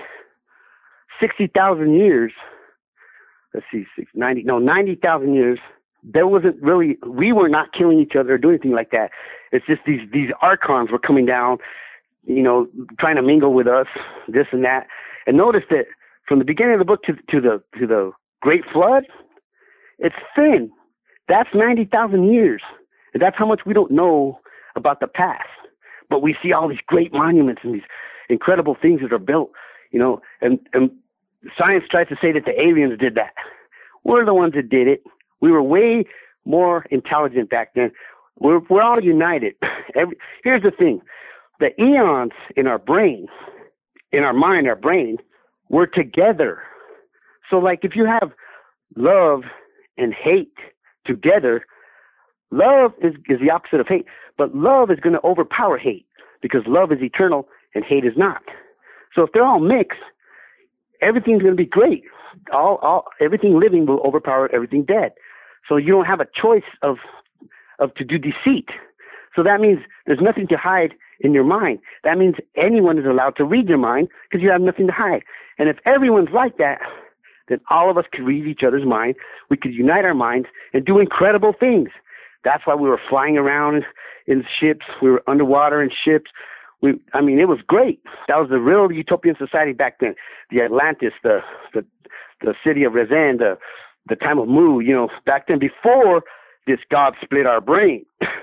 sixty thousand years, let's see, six, ninety, no, ninety thousand years, there wasn't really, we were not killing each other or doing anything like that. It's just these, these archons were coming down, you know, trying to mingle with us, this and that. And notice that from the beginning of the book to, to the, to the Great Flood, it's thin. That's ninety thousand years. And that's how much we don't know about the past. But we see all these great monuments and these incredible things that are built, you know, and, and science tries to say that the aliens did that. We're the ones that did it. We were way more intelligent back then. We're, we're all united. Every, here's the thing. The eons in our brain, in our mind, our brain, we're together. So like if you have love and hate together, love is, is the opposite of hate, but love is going to overpower hate because love is eternal and hate is not. So if they're all mixed, everything's going to be great. All, all, everything living will overpower everything dead. So you don't have a choice of, of to do deceit. So that means there's nothing to hide in your mind. That means anyone is allowed to read your mind because you have nothing to hide. And if everyone's like that, then all of us could read each other's mind. We could unite our minds and do incredible things. That's why we were flying around in ships. We were underwater in ships. We, I mean, it was great. That was the real utopian society back then. The Atlantis, the the, the city of Rezende, the, the time of Mu, you know, back then before this God split our brain.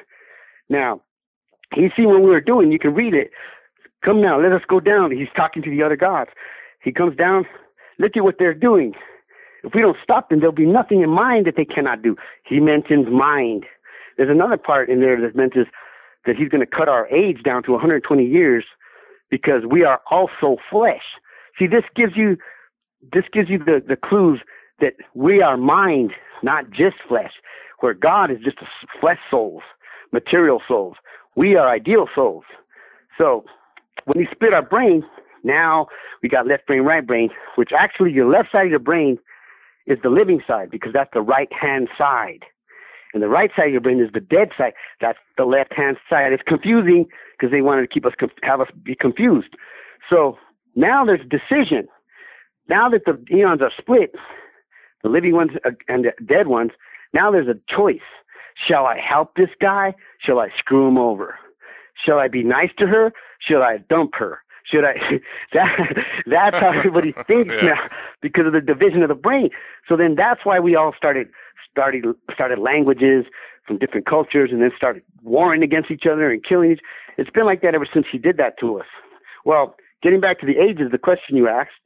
Now, you see what we were doing. You can read it. Come now, let us go down. He's talking to the other gods. He comes down. Look at what they're doing. If we don't stop them, there'll be nothing in mind that they cannot do. He mentions mind. There's another part in there that mentions that he's going to cut our age down to one hundred twenty years because we are also flesh. See, this gives you this gives you the, the clues that we are mind, not just flesh, where God is just flesh souls, material souls. We are ideal souls. So when he split our brain, now we got left brain, right brain, which actually your left side of your brain is the living side because that's the right-hand side. And the right side of your brain is the dead side. That's the left-hand side. It's confusing because they wanted to keep us, have us be confused. So now there's decision. Now that the eons are split, the living ones and the dead ones, now there's a choice. Shall I help this guy? Shall I screw him over? Shall I be nice to her? Shall I dump her? Should I? That, that's how everybody thinks yeah. now because of the division of the brain. So then that's why we all started started started languages from different cultures and then started warring against each other and killing each. It's been like that ever since he did that to us. Well, getting back to the ages, the question you asked.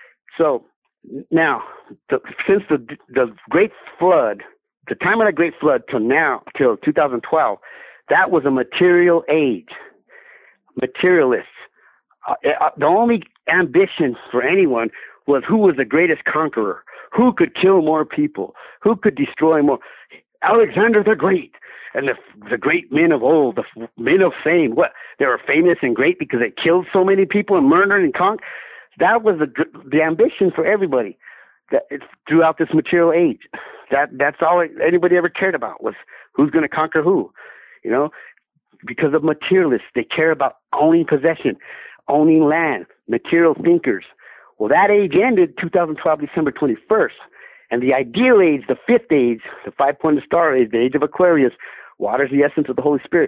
So now, the, since the the Great Flood, the time of the Great Flood till now, till two thousand twelve, that was a material age. Materialists. Uh, uh, the only ambition for anyone was who was the greatest conqueror, who could kill more people, who could destroy more. Alexander the Great and the the great men of old, the men of fame. What they were famous and great because they killed so many people and murdered and conquered. That was the the ambition for everybody. That it's throughout this material age. That that's all anybody ever cared about was who's going to conquer who. You know, because of materialists, they care about owning possession, owning land, material thinkers. Well, that age ended two thousand twelve, December twenty-first. And the ideal age, the fifth age, the five-pointed star age, the age of Aquarius, water's the essence of the Holy Spirit,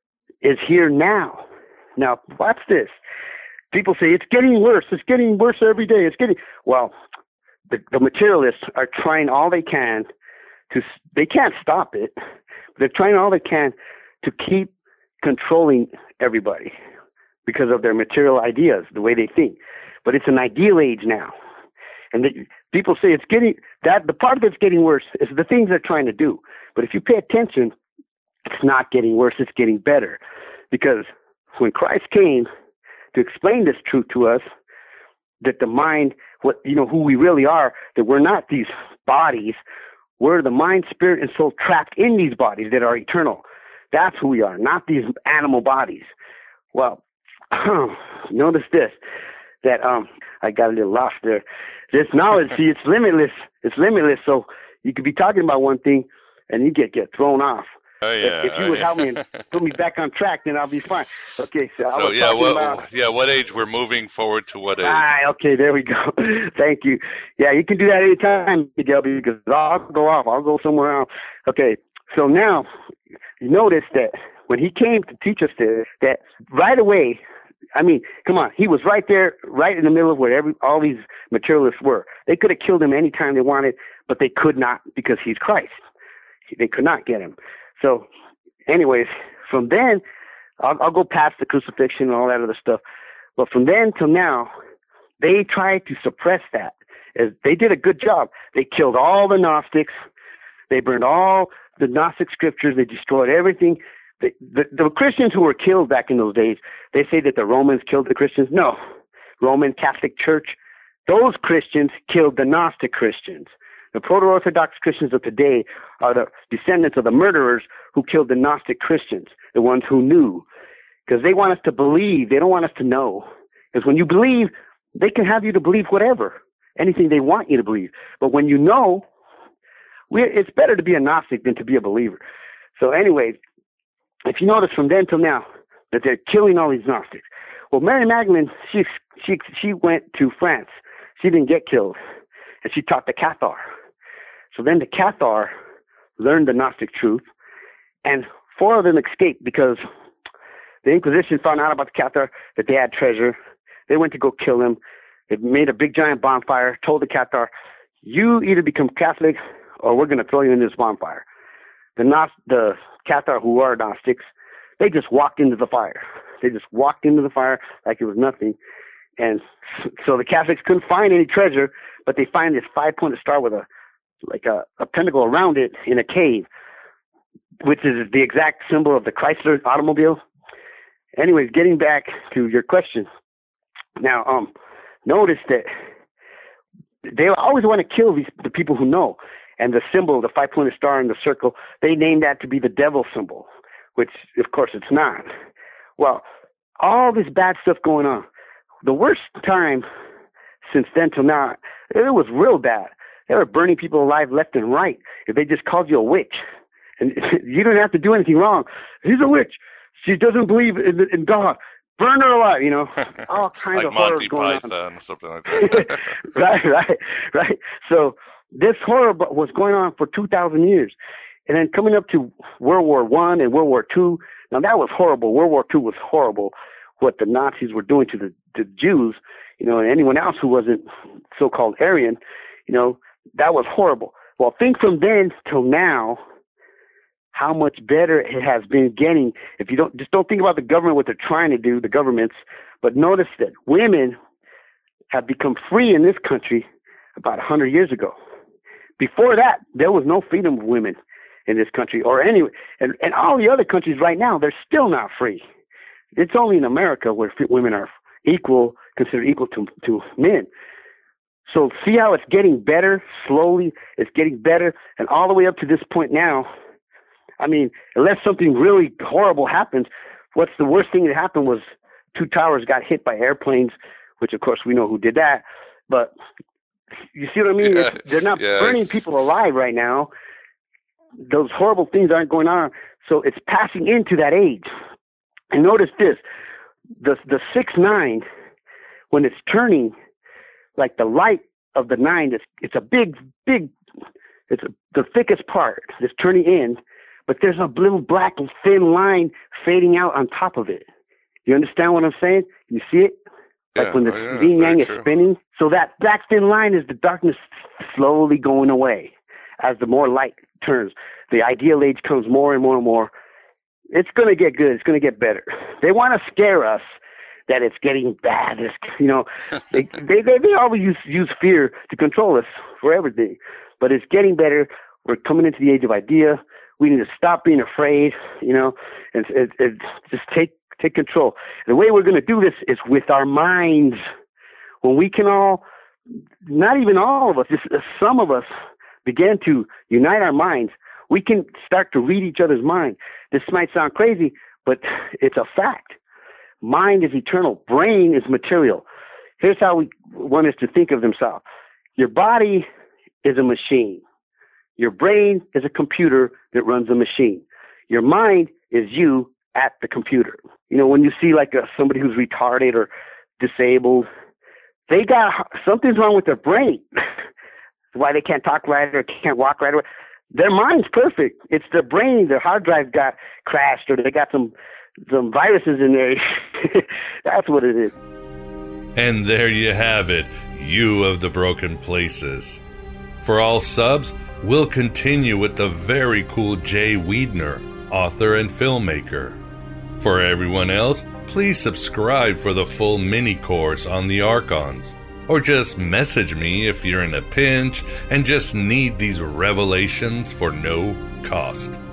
is here now. Now, watch this. People say, it's getting worse. It's getting worse every day. It's getting... Well, the, the materialists are trying all they can to... They can't stop it. But they're trying all they can to keep controlling everybody because of their material ideas, the way they think. But it's an ideal age now. And the, people say it's getting, that the part that's getting worse is the things they're trying to do. But if you pay attention, it's not getting worse, it's getting better. Because when Christ came to explain this truth to us, that the mind, what you know, who we really are, that we're not these bodies, we're the mind, spirit, and soul trapped in these bodies that are eternal. That's who we are, not these animal bodies. Well, notice this, that um, I got a little lost there. This knowledge, see, it's limitless. It's limitless. So you could be talking about one thing, and you get get thrown off. Oh yeah. If, if you would help me and put me back on track, then I'll be fine. Okay, so, I So was yeah, talking what about, yeah, what age we're moving forward to what age? Ah, okay, there we go. Thank you. Yeah, you can do that anytime, Miguel, because I'll go off. I'll go somewhere else. Okay, so now you notice that when he came to teach us this, that right away, I mean, come on, he was right there, right in the middle of where every all these materialists were. They could have killed him anytime they wanted, but they could not because he's Christ. They could not get him. So, anyways, from then, I'll, I'll go past the crucifixion and all that other stuff. But from then till now, they tried to suppress that. As they did a good job. They killed all the Gnostics. They burned all the Gnostic scriptures. They destroyed everything. The, the, the Christians who were killed back in those days, they say that the Romans killed the Christians. No. Roman Catholic Church, those Christians killed the Gnostic Christians. The Proto-Orthodox Christians of today are the descendants of the murderers who killed the Gnostic Christians, the ones who knew. Because they want us to believe. They don't want us to know. Because when you believe, they can have you to believe whatever, anything they want you to believe. But when you know, we're, it's better to be a Gnostic than to be a believer. So anyways, if you notice from then till now that they're killing all these Gnostics. Well, Mary Magdalene, she, she, she went to France. She didn't get killed. And she taught the Cathar. So then the Cathar learned the Gnostic truth, and four of them escaped because the Inquisition found out about the Cathar, that they had treasure. They went to go kill them. They made a big giant bonfire, told the Cathar, you either become Catholic or we're going to throw you in this bonfire. The, Gnost- the Cathar, who are Gnostics, they just walked into the fire. They just walked into the fire like it was nothing. And so the Catholics couldn't find any treasure, but they find this five-pointed star with a like a, a pentacle around it in a cave, which is the exact symbol of the Chrysler automobile. Anyways, getting back to your question. Now, um, notice that they always want to kill these the people who know. And the symbol, the five-pointed star in the circle, they named that to be the devil symbol, which, of course, it's not. Well, all this bad stuff going on. The worst time since then till now, it was real bad. They were burning people alive left and right. If they just called you a witch, and you don't have to do anything wrong. She's a witch. She doesn't believe in, in God. Burn her alive. You know, all kinds like of horror Monty going Python on. or something like that. right, right, right. So this horror was going on for two thousand years, and then coming up to World War One and World War Two. Now that was horrible. World War Two was horrible. What the Nazis were doing to the, the Jews, you know, and anyone else who wasn't so-called Aryan, you know, that was horrible. Well, think from then till now, how much better it has been getting. If you don't, just don't think about the government, what they're trying to do, the governments, but notice that women have become free in this country about a hundred years ago. Before that, there was no freedom of women in this country or any, and, and all the other countries right now, they're still not free. It's only in America where women are equal, considered equal to, to men. So see how it's getting better slowly. It's getting better. And all the way up to this point now, I mean, unless something really horrible happens, what's the worst thing that happened was two towers got hit by airplanes, which of course we know who did that. But you see what I mean? Yeah, it's, they're not yes. burning people alive right now. Those horrible things aren't going on. So it's passing into that age. And notice this, the the six nine, when it's turning, like the light of the nine, it's, it's a big, big, it's a, the thickest part that's turning in, but there's a little black thin line fading out on top of it. You understand what I'm saying? You see it? Like Yeah, when the oh, yeah, yin yang is true. spinning. So that black thin line is the darkness slowly going away as the more light turns. The ideal age comes more and more and more. It's going to get good. It's going to get better. They want to scare us that it's getting bad. It's, you know, they, they, they, they always use, use fear to control us for everything. But it's getting better. We're coming into the age of idea. We need to stop being afraid, you know, and, and, and just take, take control. And the way we're going to do this is with our minds. When we can all, not even all of us, just some of us begin to unite our minds, we can start to read each other's mind. This might sound crazy, but it's a fact. Mind is eternal. Brain is material. Here's how we want us to think of themselves. Your body is a machine. Your brain is a computer that runs a machine. Your mind is you at the computer. You know, when you see like a, somebody who's retarded or disabled, they got something's wrong with their brain. Why they can't talk right or can't walk right. Their mind's perfect. It's their brain. Their hard drive got crashed or they got some some viruses in there. That's what it is. And there you have it, you of the broken places. For all subs, we'll continue with the very cool Jay Weidner, author and filmmaker. For everyone else, please subscribe for the full mini course on the Archons, or just message me if you're in a pinch and just need these revelations for no cost.